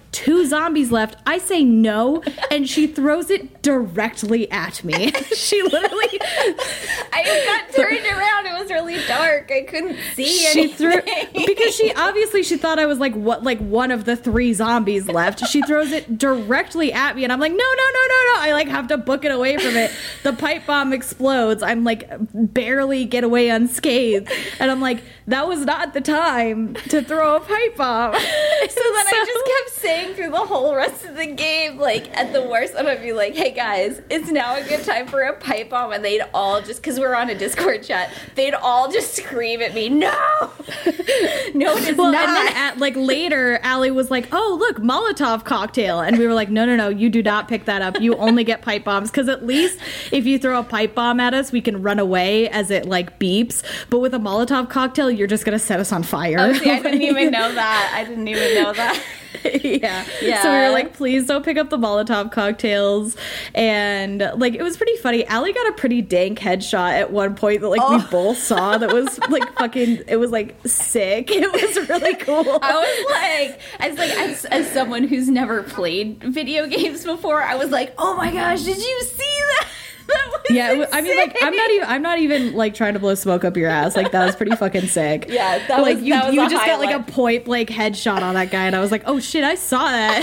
S2: two zombies left. I say no, and she throws it directly at me. She literally...
S1: I got turned around. It was really dark. I couldn't see
S2: she
S1: anything.
S2: threw because she obviously she thought I was like what like one of the three zombies left. She throws it directly at me, and I'm like, no, no, no, no, no. I like have to book it away from it. The pipe bomb explodes. I'm like barely get away unscathed, and I'm like, that was not the time to throw a pipe bomb.
S1: So then I just kept saying through the whole rest of the game, like at the worst, I'm gonna be like, hey guys, it's now a good time for a pipe bomb, and they'd all just, because we're on a Discord chat, they'd all just scream at me, no, no, it is
S2: well,
S1: not.
S2: And then at, like later, Allie was like, oh look, Molotov cocktail, and we were like, no, no, no, you do not pick that up. You only get pipe bombs, because at least if you throw a pipe bomb at us, we can run away as it like beeps. But with a Molotov cocktail, you're just gonna set us on fire.
S1: Oh, see, I didn't even know that. I didn't even know that.
S2: yeah.
S1: Yeah.
S2: So we were like, please don't pick up the Molotov cocktails. And like, it was pretty funny. Allie got a pretty dank headshot at one point that like
S1: Oh.
S2: we both saw that was like fucking, it was like sick. It was really cool.
S1: I was like, as like as, as someone who's never played video games before, I was like, oh my gosh, did you see that? That was
S2: Yeah, it wa- I mean, like, I'm not
S1: insane.
S2: even, I'm not even like trying to blow smoke up your ass. Like, that was pretty fucking sick.
S1: Yeah, that
S2: like
S1: was-
S2: you,
S1: that was
S2: you
S1: a
S2: just got like
S1: highlight.
S2: a point blank headshot on that guy, and I was like, oh shit, I saw that.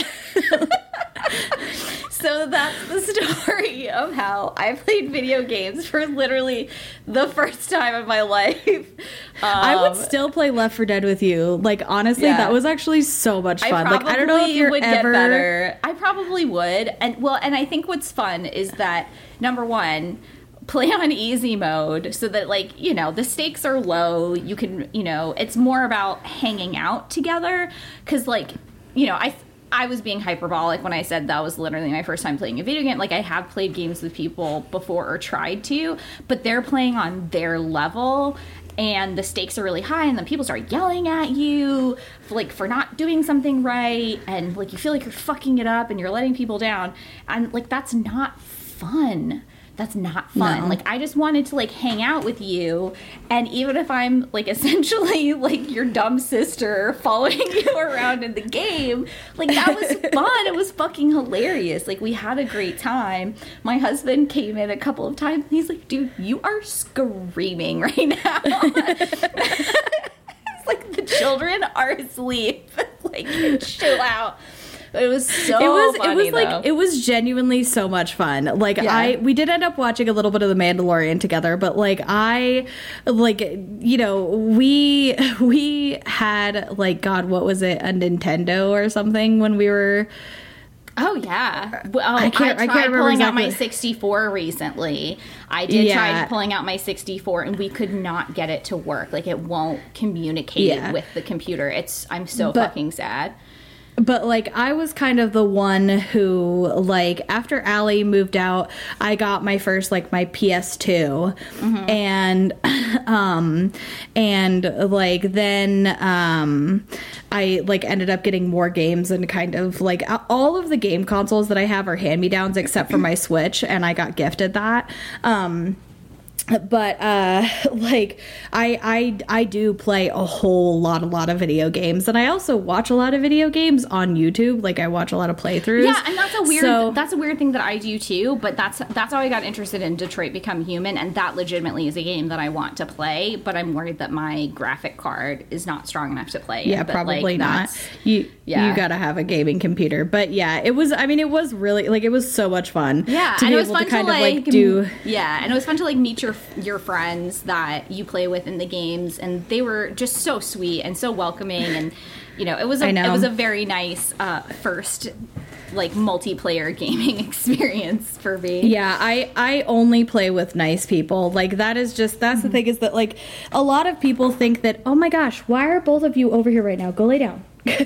S1: So that's the story of how I played video games for literally the first time in my life. Um,
S2: I would still play Left four Dead with you. Like, honestly,
S1: Yeah.
S2: that was actually so much
S1: I
S2: fun.
S1: probably
S2: Like, I don't know if you're
S1: would
S2: ever.
S1: get better. I probably would, and well, and I think what's fun is that number one, play on easy mode so that like you know the stakes are low. You can you know it's more about hanging out together because like you know I. I was being hyperbolic when I said that was literally my first time playing a video game. Like, I have played games with people before or tried to, but they're playing on their level and the stakes are really high, and then people start yelling at you for, like, for not doing something right, and like you feel like you're fucking it up and you're letting people down, and like that's not fun. That's not fun.
S2: No.
S1: Like, I just wanted to like hang out with you, and even if I'm like essentially like your dumb sister following you around in the game, like that was fun. It was fucking hilarious. Like, we had a great time. My husband came in a couple of times and he's like, dude, you are screaming right now. It's like the children are asleep. Like, chill out. But it was so
S2: It was
S1: funny,
S2: it was like
S1: though.
S2: it was genuinely so much fun. Like
S1: Yeah.
S2: I we did end up watching a little bit of The Mandalorian together, but like I like you know, we we had like God, what was it? A Nintendo or something when we were
S1: Oh yeah. Well, oh,
S2: I
S1: I,
S2: can't- I
S1: tried
S2: can't remember
S1: pulling out my
S2: exactly.
S1: sixty-four recently. I did
S2: Yeah.
S1: try pulling out my sixty-four, and we could not get it to work. Like, it won't communicate
S2: Yeah.
S1: with the computer. It's I'm so
S2: But-
S1: fucking sad.
S2: But like I was kind of the one who like after Allie moved out, I got my first like my P S two,
S1: Mm-hmm.
S2: and um and like then um I like ended up getting more games, and kind of like all of the game consoles that I have are hand me downs except for my Switch, and I got gifted that. Um, But uh like I I I do play a whole lot a lot of video games, and I also watch a lot of video games on YouTube. Like, I watch a lot of playthroughs.
S1: Yeah, and that's a weird
S2: So-
S1: that's a weird thing that I do too, but that's that's how I got interested in Detroit Become Human, and that legitimately is a game that I want to play, but I'm worried that my graphic card is not strong enough to play it.
S2: Yeah,
S1: But,
S2: probably
S1: like,
S2: not.
S1: that's-
S2: You
S1: yeah.
S2: you gotta have a gaming computer. But yeah, it was. I mean, it was really like it was so much fun.
S1: Yeah,
S2: to
S1: and
S2: be
S1: it was
S2: able
S1: fun
S2: to kind
S1: to
S2: of
S1: like,
S2: like do.
S1: m- yeah, and it was fun to like meet your your friends that you play with in the games, and they were just so sweet and so welcoming, and you know, it was a,
S2: I know.
S1: it was a very nice uh, first like multiplayer gaming experience for me.
S2: Yeah, I I only play with nice people. Like, that is just that's
S1: Mm-hmm.
S2: the thing, is that like a lot of people think that, oh my gosh, why are both of you over here right now? Go lay down.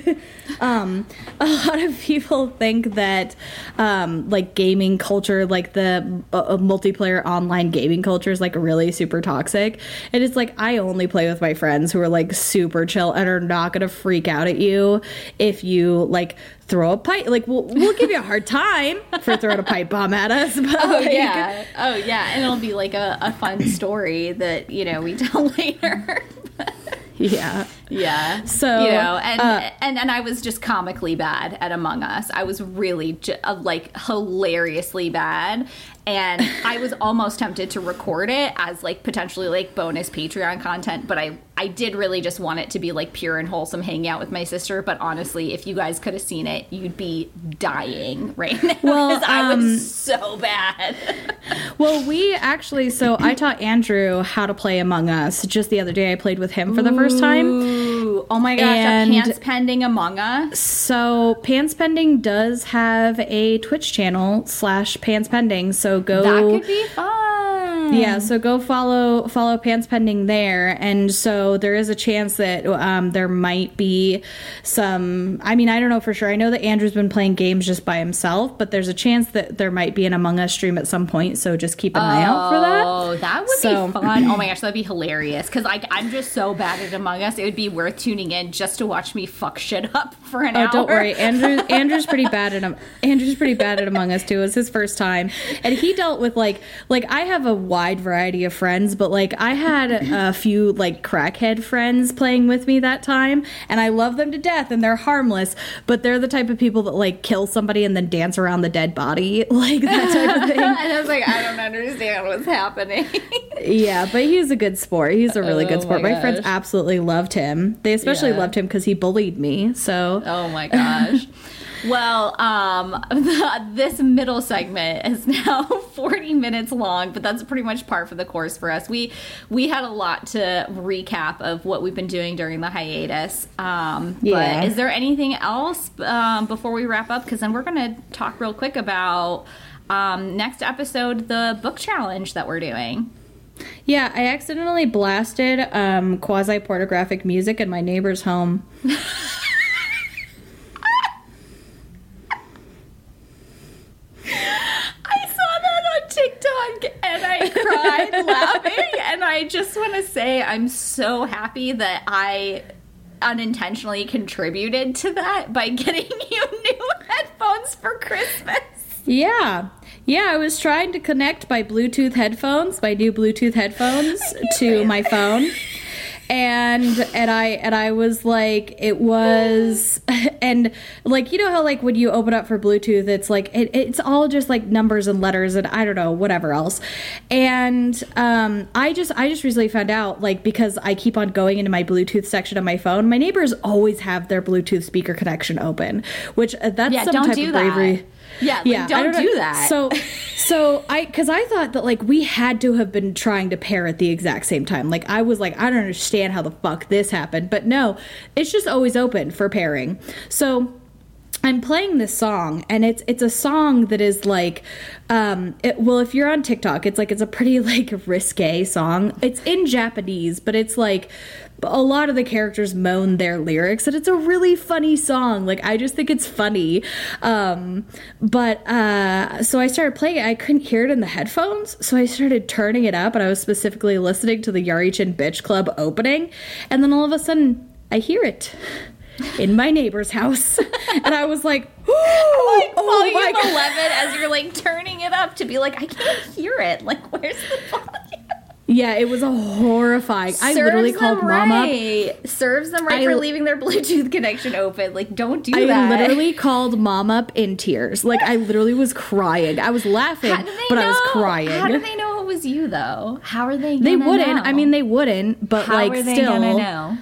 S2: um, a lot of people think that um, like gaming culture, like the uh, uh, multiplayer online gaming culture, is like really super toxic. And it's like, I only play with my friends who are like super chill and are not gonna freak out at you if you like throw a pipe. Like, we'll we'll give you a hard time for throwing a pipe bomb at us. But
S1: Oh
S2: like,
S1: yeah, oh yeah, and it'll be like a, a fun story that you know we tell later.
S2: yeah.
S1: Yeah.
S2: So,
S1: you know, and,
S2: uh,
S1: and and I was just comically bad at Among Us. I was really j- uh, like hilariously bad. And I was almost tempted to record it as like potentially like bonus Patreon content, but I I did really just want it to be like pure and wholesome hanging out with my sister. But honestly, if you guys could have seen it, you'd be dying right now.
S2: Well,
S1: because I
S2: um,
S1: was so bad.
S2: Well, we actually, so I taught Andrew how to play Among Us just the other day. I played with him for the first time.
S1: Ooh, oh my gosh,
S2: And-
S1: a pants pending Among Us.
S2: So Pants Pending does have a Twitch channel slash Pants Pending. So go.
S1: That could be fun.
S2: Yeah, so go follow follow Pants Pending there, and so there is a chance that um, there might be some. I mean, I don't know for sure. I know that Andrew's been playing games just by himself, but there's a chance that there might be an Among Us stream at some point. So just keep an eye out for that.
S1: Oh, that would
S2: So-
S1: be fun. Oh my gosh, that'd be hilarious. Because I'm just so bad at Among Us. It would be worth tuning in just to watch me fuck shit up for an
S2: Oh,
S1: hour.
S2: don't worry, Andrew. Andrew's pretty bad at Andrew's pretty bad at Among Us too. It was his first time, and he dealt with like like I have a wide variety of friends, but like I had a few like crackhead friends playing with me that time, and I love them to death, and they're harmless, but they're the type of people that like kill somebody and then dance around the dead body, like that type of thing.
S1: And I was like, I don't understand what's happening.
S2: Yeah, but he's a good sport. He's a really
S1: Oh
S2: good sport.
S1: my
S2: My, friends
S1: gosh.
S2: absolutely loved him. They especially
S1: Yeah.
S2: loved him because he bullied me. So
S1: Oh my gosh. Well, um, this middle segment is now forty minutes long, but that's pretty much par for the course for us. We we had a lot to recap of what we've been doing during the hiatus. Um,
S2: Yeah.
S1: But is there anything else um, before we wrap up? Because then we're going to talk real quick about um, next episode, the book challenge that we're doing.
S2: yeah, I accidentally blasted um, quasi pornographic music in my neighbor's home.
S1: I saw that on TikTok and I cried laughing. And I just want to say I'm so happy that I unintentionally contributed to that by getting you new headphones for Christmas.
S2: Yeah. Yeah, I was trying to connect my Bluetooth headphones, my new Bluetooth headphones to my phone. And and I and I was like, it was, and like, you know how like when you open up for Bluetooth, it's like it, it's all just like numbers and letters and I don't know, whatever else. And um, I just I just recently found out, like, because I keep on going into my Bluetooth section of my phone, my neighbors always have their Bluetooth speaker connection open, which uh, that's
S1: Yeah,
S2: some
S1: don't
S2: type
S1: do
S2: of
S1: that.
S2: bravery.
S1: Yeah, like,
S2: Yeah, I
S1: don't
S2: know.
S1: do that.
S2: So, so I, because I thought that like we had to have been trying to pair at the exact same time. Like I was like, I don't understand how the fuck this happened, but no, it's just always open for pairing. So I'm playing this song, and it's it's a song that is like, um, it, well, if you're on TikTok, it's like it's a pretty like risque song. It's in Japanese, but it's like a lot of the characters moan their lyrics, and it's a really funny song. Like I just think it's funny. Um, but uh, so I started playing it. I couldn't hear it in the headphones, so I started turning it up, and I was specifically listening to the Yarichin Bitch Club opening, and then all of a sudden I hear it in my neighbor's house, and I was like, oh,
S1: Like
S2: oh
S1: volume
S2: my God.
S1: eleven as you're like turning it up to be like, I can't hear it. Like, where's the volume?
S2: Yeah, it was a horrifying. I literally called
S1: them
S2: mom up.
S1: right. Serves them right
S2: I-
S1: for leaving their Bluetooth connection open. Like, don't do
S2: I
S1: that.
S2: literally called mom up in tears. Like I literally was crying. I was laughing,
S1: How do they
S2: but
S1: know?
S2: I was crying.
S1: How do they know it was you though? How are they? Gonna
S2: They wouldn't.
S1: Know?
S2: I mean, they wouldn't. But
S1: How
S2: like,
S1: are they
S2: still,
S1: gonna know?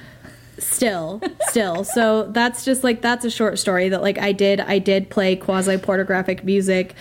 S2: still, still. So that's just like that's a short story that like I did. I did play quasi pornographic music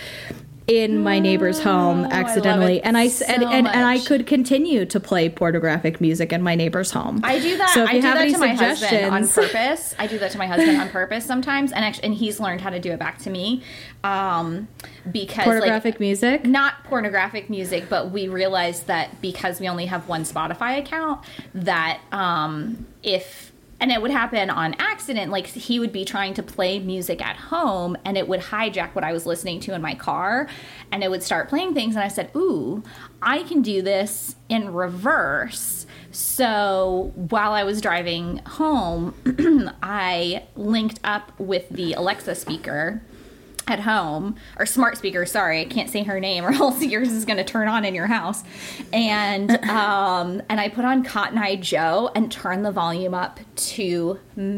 S2: in my neighbor's home
S1: Oh, I love
S2: accidentally,
S1: it
S2: and I
S1: so
S2: and, and, and I
S1: much.
S2: could continue to play pornographic music in my neighbor's home.
S1: I do that.
S2: So if
S1: I
S2: you
S1: do
S2: have
S1: that
S2: any
S1: to my husband on
S2: suggestions-
S1: purpose. I do that to my husband on purpose sometimes, and actually, and he's learned how to do it back to me, um, because
S2: pornographic
S1: like,
S2: music.
S1: not pornographic music, but we realized that because we only have one Spotify account, that um, if and it would happen on accident, like he would be trying to play music at home and it would hijack what I was listening to in my car, and it would start playing things, and I said, ooh, I can do this in reverse. So while I was driving home, I linked up with the Alexa speaker, at home, or smart speaker, sorry, I can't say her name or else yours is going to turn on in your house. And um, and I put on Cotton Eye Joe and turned the volume up to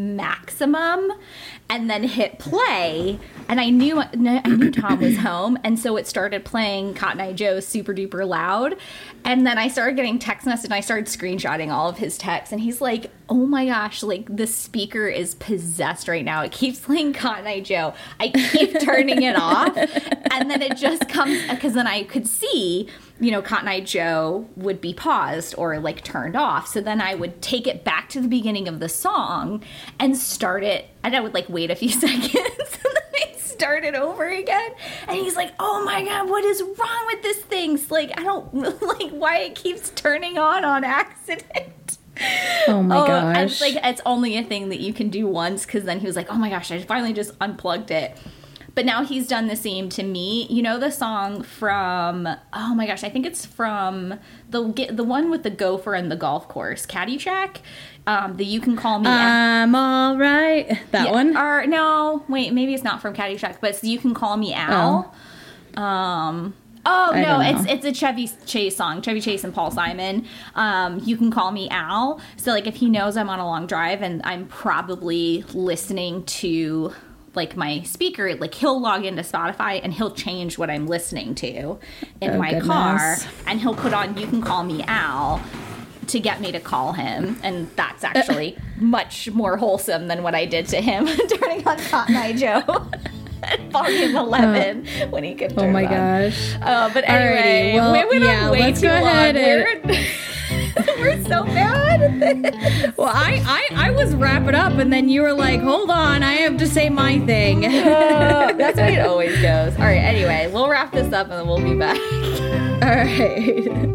S1: maximum and then hit play. And I knew I knew Tom was home, and so it started playing Cotton Eye Joe super duper loud. And then I started getting text messages, and I started screenshotting all of his texts, and he's like, oh my gosh, like the speaker is possessed right now. It keeps playing Cotton Eye Joe. I keep turning it off, and then it just comes, because then I could see, you know, Cotton Eye Joe would be paused or like turned off. So then I would take it back to the beginning of the song and start it, and I would like wait a few seconds and then I'd start it over again. And he's like, oh my God, what is wrong with this thing? It's like, I don't like why it keeps turning on on accident.
S2: Oh my
S1: oh,
S2: gosh.
S1: And it's like, it's only a thing that you can do once, because then he was like, oh my gosh, I finally just unplugged it. But now he's done the same to me. You know the song from, oh my gosh, I think it's from the the one with the gopher and the golf course, Caddyshack. Um, the You Can Call Me.
S2: I'm all right. That
S1: yeah,
S2: one?
S1: Or no, wait, maybe it's not from Caddyshack, but it's You Can Call Me Al. Oh. Um. Oh
S2: I
S1: no,
S2: don't know.
S1: it's it's a Chevy Chase song. Chevy Chase and Paul Simon. Um, You Can Call Me Al. So like if he knows I'm on a long drive and I'm probably listening to like my speaker, like he'll log into Spotify and he'll change what I'm listening to in
S2: Oh,
S1: my
S2: goodness.
S1: car, and he'll put on You Can Call Me Al to get me to call him, and that's actually much more wholesome than what I did to him turning on Cotton Eye Joe at volume eleven uh, when he could turn
S2: Oh my
S1: on.
S2: gosh.
S1: Uh, but anyway,
S2: Alrighty, well,
S1: we went
S2: yeah,
S1: on way
S2: let's
S1: too
S2: go
S1: long.
S2: ahead
S1: We're, we're so bad at this.
S2: Well, I, I, I was wrapping up, and then you were like, hold on, I have to say my thing.
S1: Uh, that's how it always goes. All right, anyway, we'll wrap this up and then we'll be back.
S2: All right.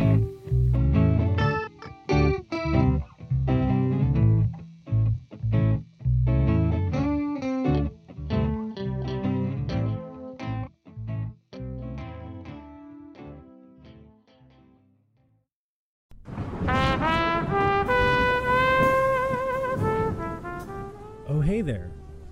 S7: Oh, hey there.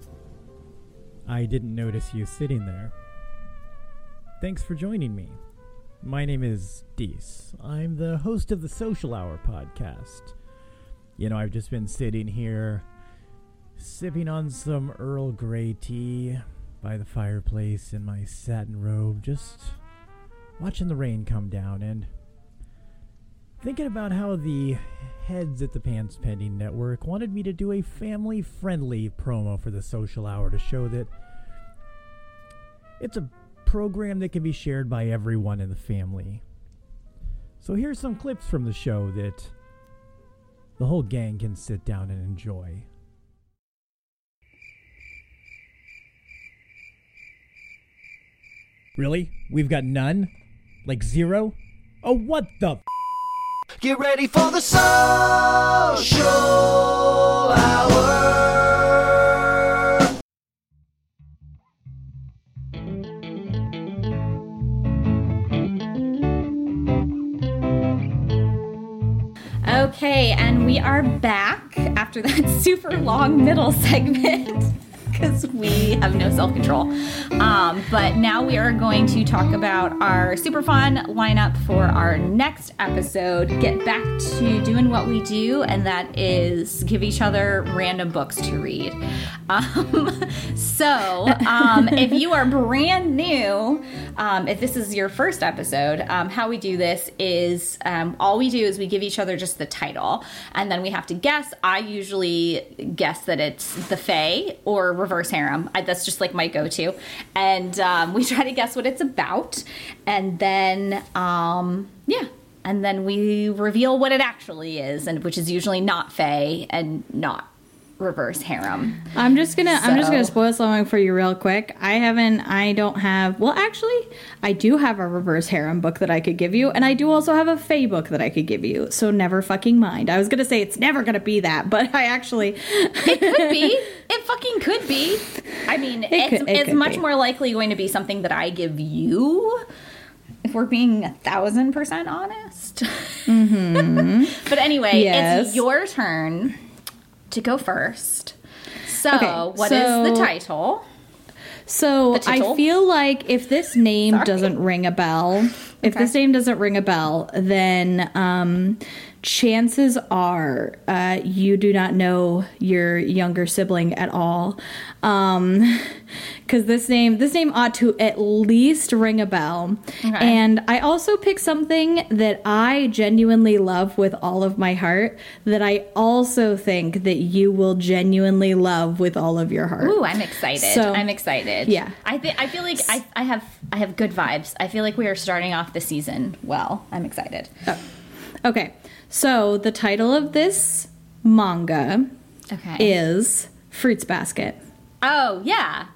S7: I didn't notice you sitting there. Thanks for joining me. My name is Dees. I'm the host of the Social Hour podcast. You know, I've just been sitting here, sipping on some Earl Grey tea by the fireplace in my satin robe, just watching the rain come down and thinking about how the heads at the Pants Pending Network wanted me to do a family-friendly promo for the Social Hour to show that it's a program that can be shared by everyone in the family. So here's some clips from the show that the whole gang can sit down and enjoy. Really? We've got none? Like zero? Oh, what the f-
S8: Get ready for the Social Hour.
S1: Okay, and we are back after that super long middle segment because we have no self-control. Um, but now we are going to talk about our super fun lineup for our next episode. Get back to doing what we do, and that is give each other random books to read. Um, so um, if you are brand new, um, if this is your first episode, um, how we do this is um, all we do is we give each other just the title, and then we have to guess. I usually guess that it's the Fae or reverse harem. I, that's just like my go-to. And um, we try to guess what it's about. And then, um, yeah. And then we reveal what it actually is, and which is usually not Fae and not reverse harem.
S2: I'm just gonna I'm just gonna
S1: So-
S2: spoil something for you real quick. I haven't I don't have well actually I do have a reverse harem book that I could give you, and I do also have a Fae book that I could give you. So never fucking mind. I was gonna say it's never gonna be that, but I actually
S1: It could be. It fucking could be. I mean, it's,
S2: could- it
S1: it's
S2: could
S1: much
S2: be.
S1: more likely going to be something that I give you, if we're being a thousand percent honest. Mm-hmm. But anyway,
S2: Yes.
S1: it's your turn to go first. So,
S2: Okay,
S1: what is
S2: so-
S1: the title?
S2: So
S1: The
S2: I
S1: tittle?
S2: feel like if this name
S1: Sorry.
S2: doesn't ring a bell, if
S1: Okay.
S2: this name doesn't ring a bell, then um, chances are uh, you do not know your younger sibling at all. Um, because this name, this name ought to at least ring a bell.
S1: Okay.
S2: And I also picked something that I genuinely love with all of my heart, that I also think that you will genuinely love with all of your heart.
S1: Ooh, I'm excited.
S2: So-
S1: I'm excited.
S2: Yeah.
S1: I think I feel like I, I have I have good vibes. I feel like we are starting off the season well. I'm excited.
S2: Okay, so the title of this manga
S1: Okay.
S2: is Fruits Basket.
S1: Oh, yeah.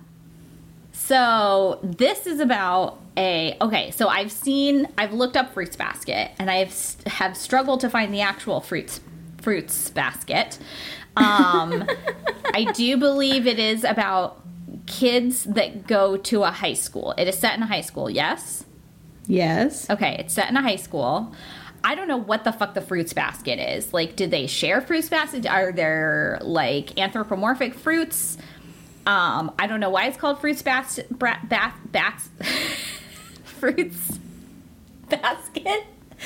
S1: So this is about a okay. So I've seen, I've looked up Fruits Basket, and I have have struggled to find the actual fruits Fruits Basket. Um, I do believe it is about kids that go to a high school. It is set in a high school. Yes.
S2: Yes.
S1: Okay, it's set in a high school. I don't know what the fuck the Fruits Basket is. Like, did they share Fruits Basket? Are there like anthropomorphic fruits? Um, I don't know why it's called Fruits Bas- bra- ba- bats Fruits Basket.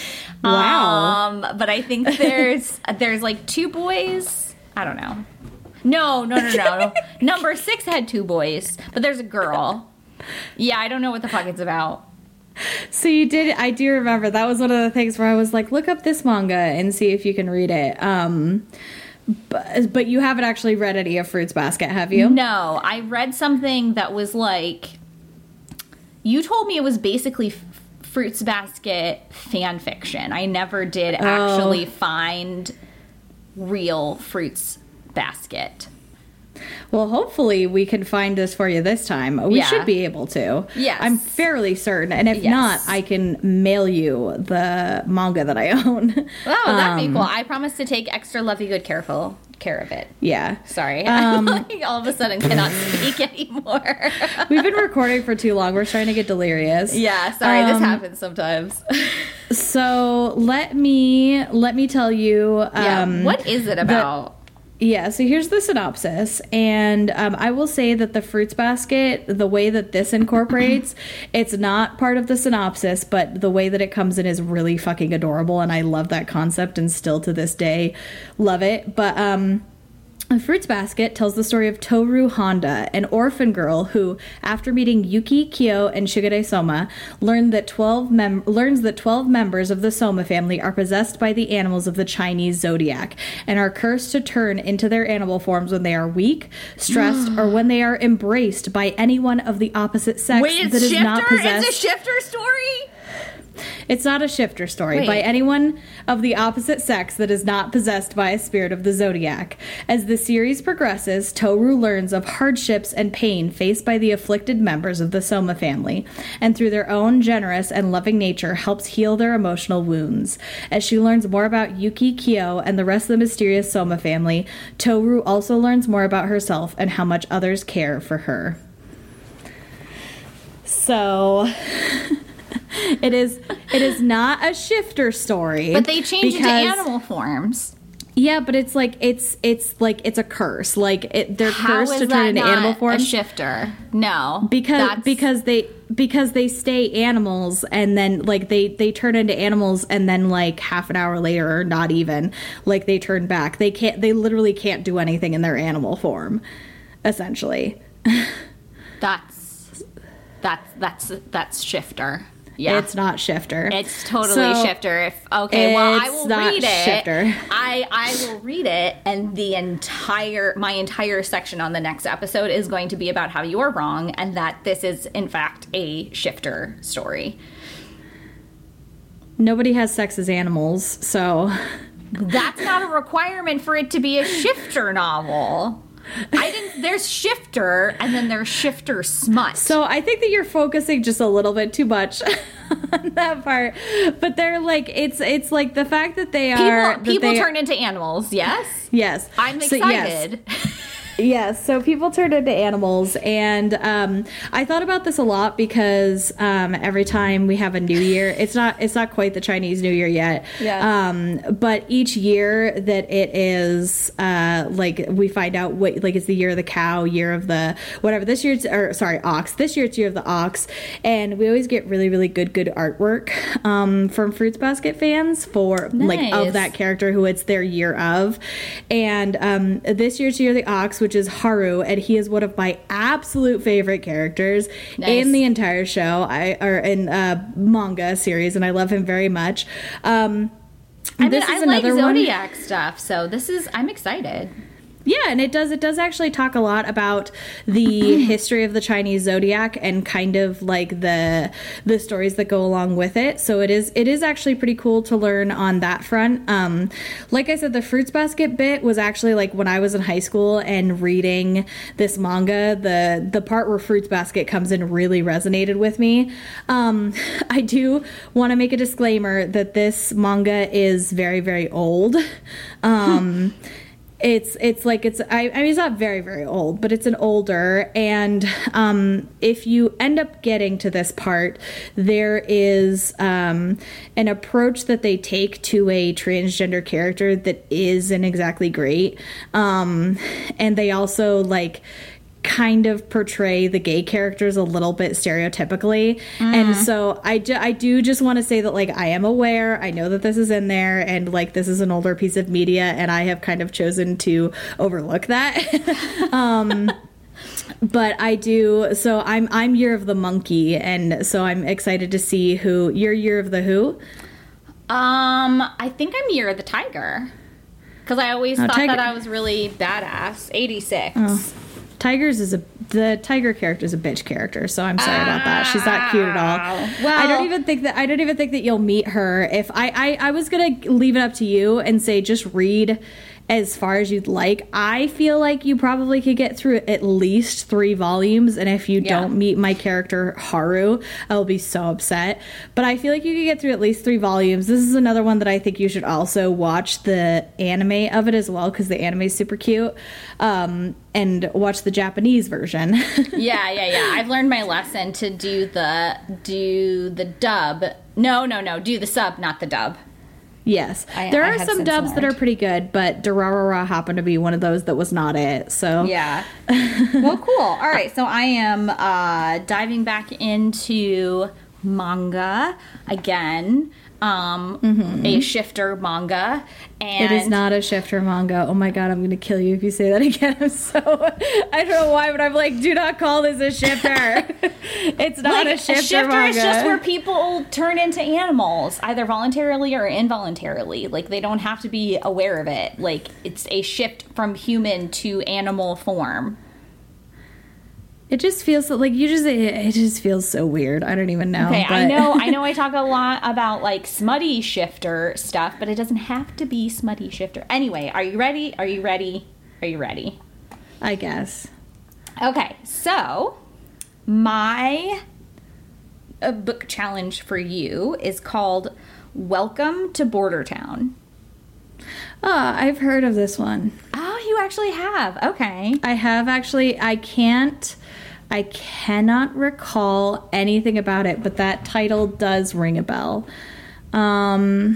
S2: Wow.
S1: Um, but I think there's there's like two boys. I don't know. No, no, no, no. Number six had two boys, but there's a girl. Yeah, I don't know what the fuck it's about.
S2: So you did, I do remember that was one of the things where I was like, look up this manga and see if you can read it. Um, but, but you haven't actually read any of Fruits Basket, have you?
S1: No, I read something that was like, you told me it was basically f- Fruits Basket fan fiction. I never did actually find real Fruits Basket.
S2: Well, hopefully we can find this for you this time. We
S1: Yeah.
S2: should be able to.
S1: Yes.
S2: I'm fairly certain. And if
S1: Yes.
S2: not, I can mail you the manga that I own.
S1: Oh, that'd be
S2: Um,
S1: cool. I promise to take extra lovey good careful care of it.
S2: Yeah.
S1: Sorry.
S2: Um,
S1: Like, all of a sudden cannot speak anymore.
S2: We've been recording for too long. We're starting to get delirious.
S1: Yeah, sorry, this
S2: Um,
S1: happens sometimes.
S2: So let me let me tell you.
S1: yeah,
S2: Um,
S1: what is it about?
S2: Yeah, so here's the synopsis, and um, I will say that the Fruits Basket, the way that this incorporates, it's not part of the synopsis, but the way that it comes in is really fucking adorable, and I love that concept, and still to this day love it. But um, the Fruits Basket tells the story of Toru Honda, an orphan girl who, after meeting Yuki, Kyo, and Shigure Soma, learned that twelve mem- learns that twelve members of the Soma family are possessed by the animals of the Chinese zodiac and are cursed to turn into their animal forms when they are weak, stressed, or when they are embraced by anyone of the opposite sex
S1: Wait,
S2: that
S1: it's
S2: is not
S1: Shifter?
S2: possessed.
S1: It's a Shifter story?
S2: It's not a shifter story
S1: Wait.
S2: by anyone of the opposite sex that is not possessed by a spirit of the zodiac. As the series progresses, Toru learns of hardships and pain faced by the afflicted members of the Soma family, and through their own generous and loving nature helps heal their emotional wounds. As she learns more about Yuki, Kyo, and the rest of the mysterious Soma family, Toru also learns more about herself and how much others care for her. So... It is it is not a shifter story.
S1: But they change into
S2: because-
S1: animal forms.
S2: Yeah, but it's like it's it's like it's a curse. Like it, they're
S1: How
S2: cursed
S1: is
S2: to
S1: that
S2: turn into
S1: not
S2: animal
S1: a
S2: form
S1: shifter? No.
S2: because
S1: that's-
S2: because they because they stay animals and then like they they turn into animals and then like half an hour later or not even like they turn back. They can't they literally can't do anything in their animal form, essentially.
S1: that's that's that's that's shifter. Yeah.
S2: It's not shifter.
S1: It's totally
S2: So,
S1: shifter. If okay, well, I
S2: it's
S1: will
S2: not
S1: read it.
S2: shifter.
S1: I I will read it, and the entire my entire section on the next episode is going to be about how you are wrong, and that this is in fact a shifter story.
S2: Nobody has sex as animals, so
S1: That's not a requirement for it to be a shifter novel. I didn't. There's shifter, and then there's shifter smut.
S2: So I think that you're focusing just a little bit too much on that part. But they're like it's it's like the fact that they are
S1: people
S2: that
S1: people
S2: they,
S1: turn into animals. Yes,
S2: yes.
S1: I'm
S2: So, yes.
S1: excited.
S2: Yes, so people turn into animals, and um, I thought about this a lot because um, every time we have a new year, it's not it's not quite the Chinese New Year yet,
S1: Yeah.
S2: Um, but each year that it is, uh, like we find out what like it's the year of the cow, year of the whatever. This year's or sorry ox. This year it's year of the ox, and we always get really really good good artwork um, from Fruits Basket fans for like
S1: Nice.
S2: of that character who it's their year of, and um, this year's year of the ox, which is Haru, and he is one of my absolute favorite characters
S1: Nice.
S2: in the entire show, I or in uh, manga series, and I love him very much. Um,
S1: I mean,
S2: this
S1: I
S2: is
S1: like
S2: another one.
S1: Zodiac stuff, so this is, I'm excited.
S2: Yeah, and it does it does actually talk a lot about the history of the Chinese zodiac and kind of like the the stories that go along with it. So it is it is actually pretty cool to learn on that front. Um, like I said, the Fruits Basket bit was actually like when I was in high school and reading this manga, the the part where Fruits Basket comes in really resonated with me. Um, I do want to make a disclaimer that this manga is very very old. Um, It's it's like it's I, I mean it's not very very old, but it's an older, and um, if you end up getting to this part, there is um, an approach that they take to a transgender character that isn't exactly great, um, and they also like kind of portray the gay characters a little bit stereotypically. Mm. And so I, ju- I do just want to say that like I am aware, I know that this is in there, and like this is an older piece of media, and I have kind of chosen to overlook that. um but I do, so I'm I'm Year of the Monkey, and so I'm excited to see who you're Year of the who.
S1: Um, I think I'm Year of the Tiger, because I always
S2: Oh,
S1: thought
S2: Tiger.
S1: that I was really badass. eighty-six.
S2: Oh. Tigers is a the tiger character is a bitch character, so I'm sorry about that. She's not cute at all.
S1: Well,
S2: I don't even think that I don't even think that you'll meet her. If I I, I was gonna leave it up to you and say just read as far as you'd like. I feel like you probably could get through at least three volumes, and if you
S1: Yeah.
S2: don't meet my character Haru, I will be so upset. But I feel like you could get through at least three volumes. This is another one that I think you should also watch the anime of it as well, because the anime is super cute. Um, and watch the Japanese version.
S1: yeah, yeah, yeah. I've learned my lesson to do the do the dub. No, no, no. Do the sub, not the dub.
S2: Yes,
S1: I-
S2: there
S1: I
S2: are
S1: have
S2: some
S1: since
S2: dubs that are
S1: learned.
S2: pretty good, but Durarara happened to be one of those that was not it. So
S1: Yeah. Well, cool. All right. So I am uh, diving back into manga again. Um,
S2: Mm-hmm.
S1: a shifter manga, and
S2: it is not a shifter manga. Oh my god, I'm gonna kill you if you say that again. I'm so I don't know why, but I'm like, do not call this a shifter. It's not
S1: like,
S2: a shifter,
S1: shifter
S2: manga.
S1: is just where people turn into animals, either voluntarily or involuntarily. Like they don't have to be aware of it. Like it's a shift from human to animal form.
S2: It just feels so, like you just. It, it just feels so weird. I don't even know.
S1: Okay,
S2: but.
S1: I know, I know. I talk a lot about like smutty shifter stuff, but it doesn't have to be smutty shifter. Anyway, are you ready? Are you ready? Are you ready?
S2: I guess.
S1: Okay, so my uh, book challenge for you is called "Welcome to Border Town."
S2: Oh, I've heard of this one.
S1: Oh, you actually have. Okay.
S2: I have actually. I can't. I cannot recall anything about it, but that title does ring a bell. Um,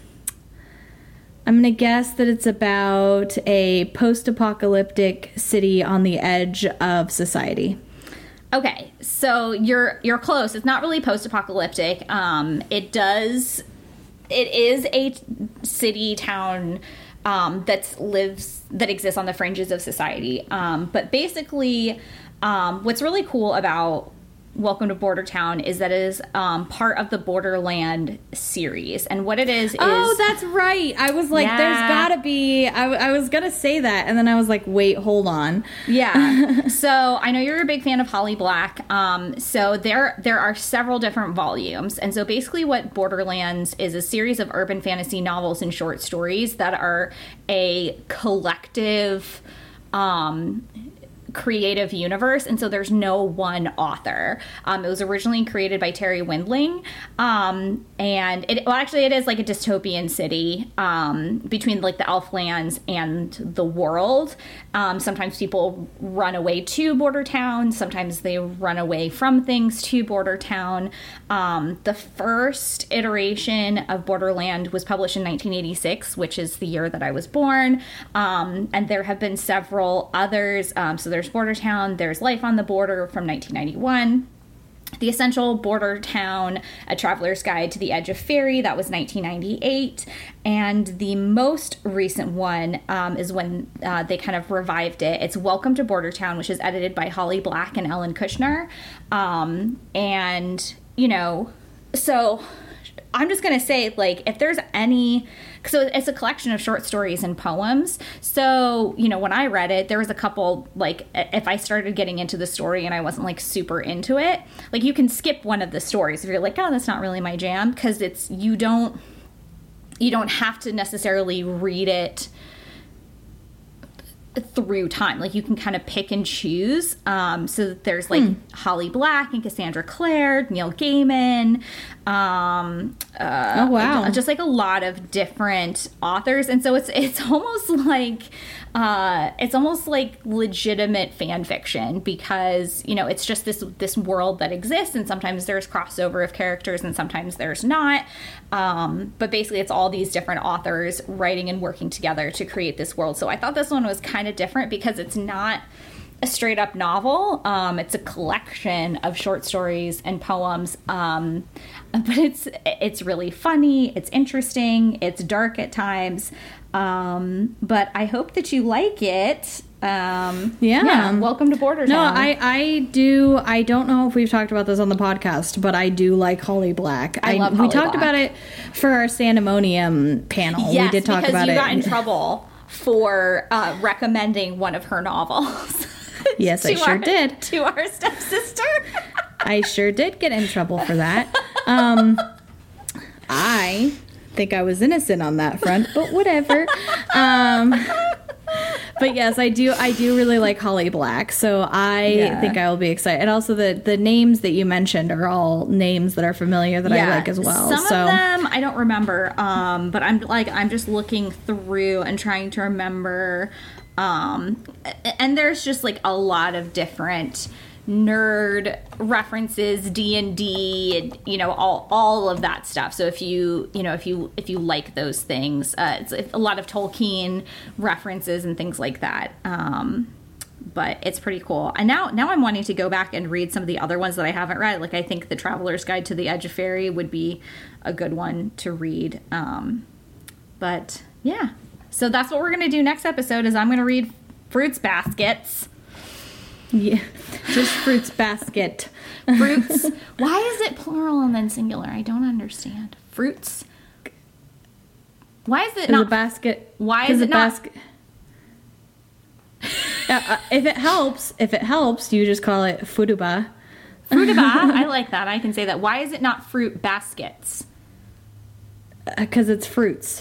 S2: I'm going to guess that it's about a post-apocalyptic city on the edge of society.
S1: Okay, so you're you're close. It's not really post-apocalyptic. Um, it does. It is a t- city town um, that lives that exists on the fringes of society. Um, but basically, um, what's really cool about Welcome to Border Town is that it is um, part of the Borderland series, and what it is is
S2: Oh, that's right. I was like,
S1: Yeah.
S2: there's gotta be. I, I was gonna say that, and then I was like, wait, hold on.
S1: Yeah. So I know you're a big fan of Holly Black. Um, so there there are several different volumes. And so basically what Borderlands is a series of urban fantasy novels and short stories that are a collective um creative universe, and so there's no one author. Um, it was originally created by Terry Windling, um, and it well, actually, it is like a dystopian city um, between like the Elflands and the world. Um, sometimes people run away to Border Town. Sometimes they run away from things to Border Town. Um, the first iteration of Borderland was published in nineteen eighty-six, which is the year that I was born. Um, and there have been several others. Um, so there's Border Town, there's Life on the Border from nineteen ninety-one. The Essential Border Town, A Traveler's Guide to the Edge of Fairy, that was nineteen ninety-eight. And the most recent one um, is when uh, they kind of revived it. It's Welcome to Border Town, which is edited by Holly Black and Ellen Kushner. Um, and, you know, so I'm just going to say, like, if there's any... So it's a collection of short stories and poems. So, you know, when I read it, there was a couple, like, if I started getting into the story and I wasn't, like, super into it, like, you can skip one of the stories if you're like, oh, that's not really my jam, because it's, you don't, you don't have to necessarily read it through time. Like, you can kind of pick and choose. Um, so there's like hmm. Holly Black and Cassandra Clare, Neil Gaiman. Um, uh,
S2: oh wow!
S1: Just like a lot of different authors, and so it's it's almost like uh, it's almost like legitimate fan fiction, because you know it's just this this world that exists, and sometimes there's crossover of characters, and sometimes there's not. Um, but basically, it's all these different authors writing and working together to create this world. So I thought this one was kind of different because it's not a straight up novel. Um, it's a collection of short stories and poems. Um, but it's it's really funny. It's interesting. It's dark at times. Um, but I hope that you like it. Um,
S2: yeah.
S1: yeah. Welcome to Border Town.
S2: No, I, I do. I don't know if we've talked about this on the podcast, but I do like Holly Black.
S1: I, I love
S2: We
S1: Holly
S2: talked
S1: Black.
S2: about it for our Sandemonium panel.
S1: Yes,
S2: we did talk
S1: because
S2: about
S1: you
S2: it.
S1: got in trouble for uh, recommending one of her novels.
S2: Yes, I sure
S1: our,
S2: did.
S1: To our stepsister.
S2: I sure did get in trouble for that. Um, I think I was innocent on that front, but whatever. Um, but yes, I do. I do really like Holly Black, so I
S1: Yeah.
S2: think I will be excited. And also, the the names that you mentioned are all names that are familiar that
S1: Yeah,
S2: I like as well.
S1: Some
S2: so.
S1: of them I don't remember, um, but I'm like I'm just looking through and trying to remember. Um, and there's just like a lot of different nerd references, D and D, and you know all all of that stuff. So if you you know if you if you like those things, uh, it's a lot of Tolkien references and things like that. Um, but it's pretty cool. And now now I'm wanting to go back and read some of the other ones that I haven't read. Like I think The Traveler's Guide to the Edge of Fairy would be a good one to read. Um, but yeah. So that's what we're going to do next episode is I'm going to read Fruits Baskets.
S2: Yeah, just Fruits Basket.
S1: Fruits. Why is it plural and then singular? I don't understand. Fruits. Why is it not
S2: a basket?
S1: Why is it not
S2: basket? uh, if it helps, if it helps, you just call it furuba.
S1: Fruitaba? I like that. I can say that. Why is it not fruit baskets?
S2: Because uh, it's fruits.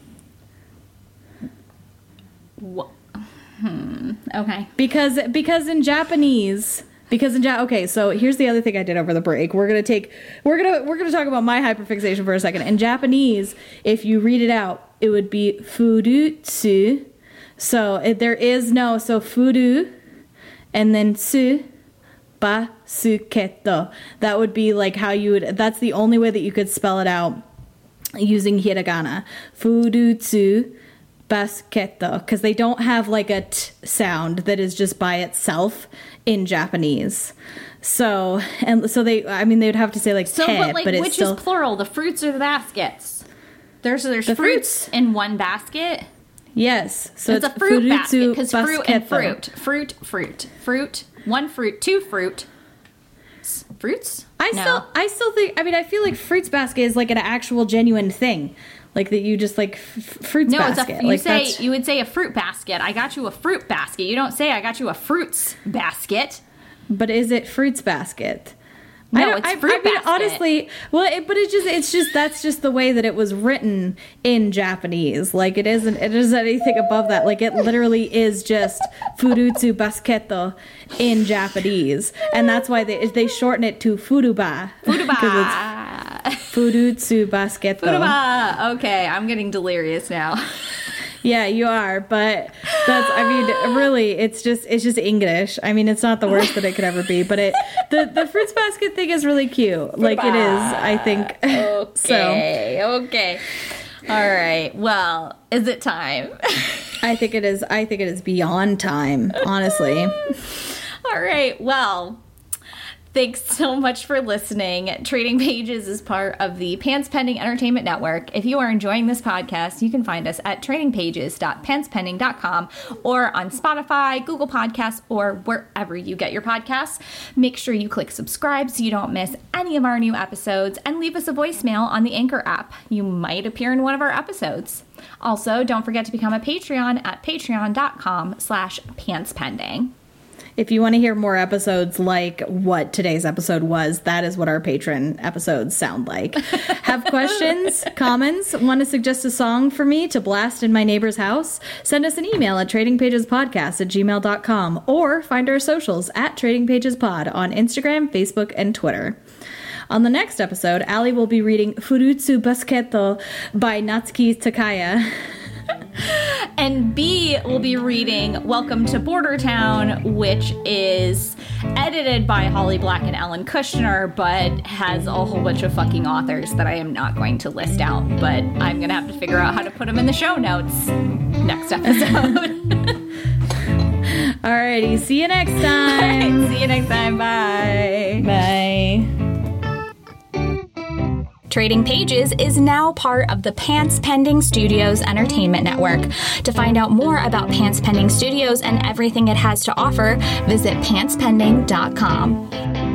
S1: What? Hmm. Okay.
S2: Because because in Japanese, because in ja- okay, so here's the other thing I did over the break. We're gonna take we're gonna we're gonna talk about my hyperfixation for a second. In Japanese, if you read it out, it would be furutsu. So if there is no so furu, and then tsu, basuketo. That would be like how you would. That's the only way that you could spell it out using hiragana. Furutsu. Basketo, because they don't have like a t sound that is just by itself in Japanese. So and so they, I mean, they would have to say like
S1: So,
S2: te,
S1: but like,
S2: but it's
S1: which
S2: still
S1: is plural? The fruits or the baskets? There's there's
S2: The
S1: fruits,
S2: fruits.
S1: in one basket.
S2: yes. So
S1: it's, a fruit
S2: furutsu
S1: basket because fruit and
S2: basketo.
S1: fruit, fruit, fruit, fruit. One fruit, two fruit. S- Fruits?
S2: I
S1: No.
S2: still, I still think. I mean, I feel like fruits basket is like an actual genuine thing. Like that you just like f- fruits
S1: No,
S2: basket.
S1: it's a, you
S2: like
S1: say
S2: that's,
S1: you would say a fruit basket. I got you a fruit basket. You don't say I got you a fruits basket.
S2: but is it fruits basket?
S1: No,
S2: I don't,
S1: it's
S2: I,
S1: fruit
S2: I mean,
S1: basket.
S2: honestly, well, it, but it's just, it's just, that's just the way that it was written in Japanese. Like, it isn't, it isn't anything above that. Like, it literally is just furutsu basketo in Japanese, and that's why they they shorten it to furuba.
S1: Furuba.
S2: Furutsu basketo.
S1: Furuba. Okay, I'm getting delirious now.
S2: Yeah, you are, but that's, I mean, really, it's just, it's just English. I mean, it's not the worst that it could ever be, but it, the, the fruits basket thing is really cute. Like, it is, I think.
S1: Okay,
S2: so,
S1: okay. All right, well, is it time?
S2: I think it is, I think it is beyond time, honestly.
S1: All right, well, thanks so much for listening. Trading Pages is part of the Pants Pending Entertainment Network. If you are enjoying this podcast, you can find us at trading pages dot pants pending dot com or on Spotify, Google Podcasts, or wherever you get your podcasts. Make sure you click subscribe so you don't miss any of our new episodes, and leave us a voicemail on the Anchor app. You might appear in one of our episodes. Also, don't forget to become a Patreon at patreon dot com slash pants pending.
S2: If you want to hear more episodes like what today's episode was, that is what our patron episodes sound like. Have questions, comments, want to suggest a song for me to blast in my neighbor's house? Send us an email at trading pages podcast at gmail dot com or find our socials at Trading Pages Pod on Instagram, Facebook, and Twitter. On the next episode, Allie will be reading Furutsu Basketo by Natsuki Takaya.
S1: And B will be reading Welcome to Border Town, which is edited by Holly Black and Ellen Kushner, but has a whole bunch of fucking authors that I am not going to list out, but I'm going to have to figure out how to put them in the show notes next episode.
S2: Alrighty, see you next time.
S1: Right, see you next time. Bye.
S2: Bye.
S1: Trading Pages is now part of the Pants Pending Studios Entertainment Network. To find out more about Pants Pending Studios and everything it has to offer, visit pants pending dot com.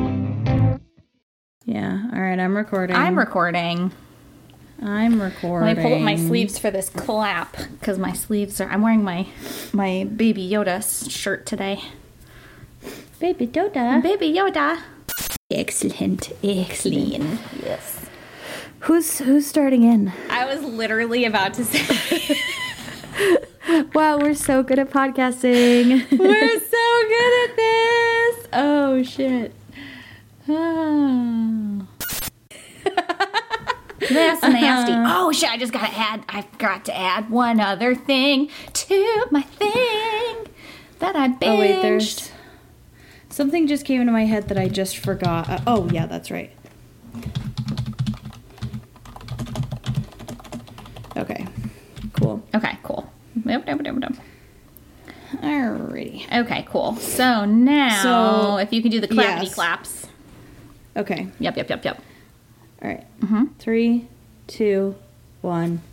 S2: Yeah, all right, I'm recording.
S1: I'm recording.
S2: I'm recording.
S1: Let me pull up my sleeves for this clap, because my sleeves are... I'm wearing my, my Baby Yoda shirt today.
S2: Baby Yoda.
S1: Baby Yoda.
S2: Excellent, excellent.
S1: Yes.
S2: Who's who's starting in?
S1: I was literally about to say...
S2: Wow, we're so good at podcasting.
S1: We're so good at this. Oh, shit. Oh. That's nasty. Oh, shit, I just gotta add... I forgot to add one other thing to my thing that I binged.
S2: Oh, wait, there's... Something just came into my head that I just forgot. Uh, oh, yeah, that's right. Okay, cool.
S1: Okay, cool. Yep, yep, yep, yep.
S2: Alrighty.
S1: Okay, cool. So now,
S2: So,
S1: if you can do the clappity
S2: yes.
S1: claps.
S2: Okay.
S1: Yep, yep, yep, yep.
S2: All right.
S1: Mm-hmm.
S2: Three, two, one.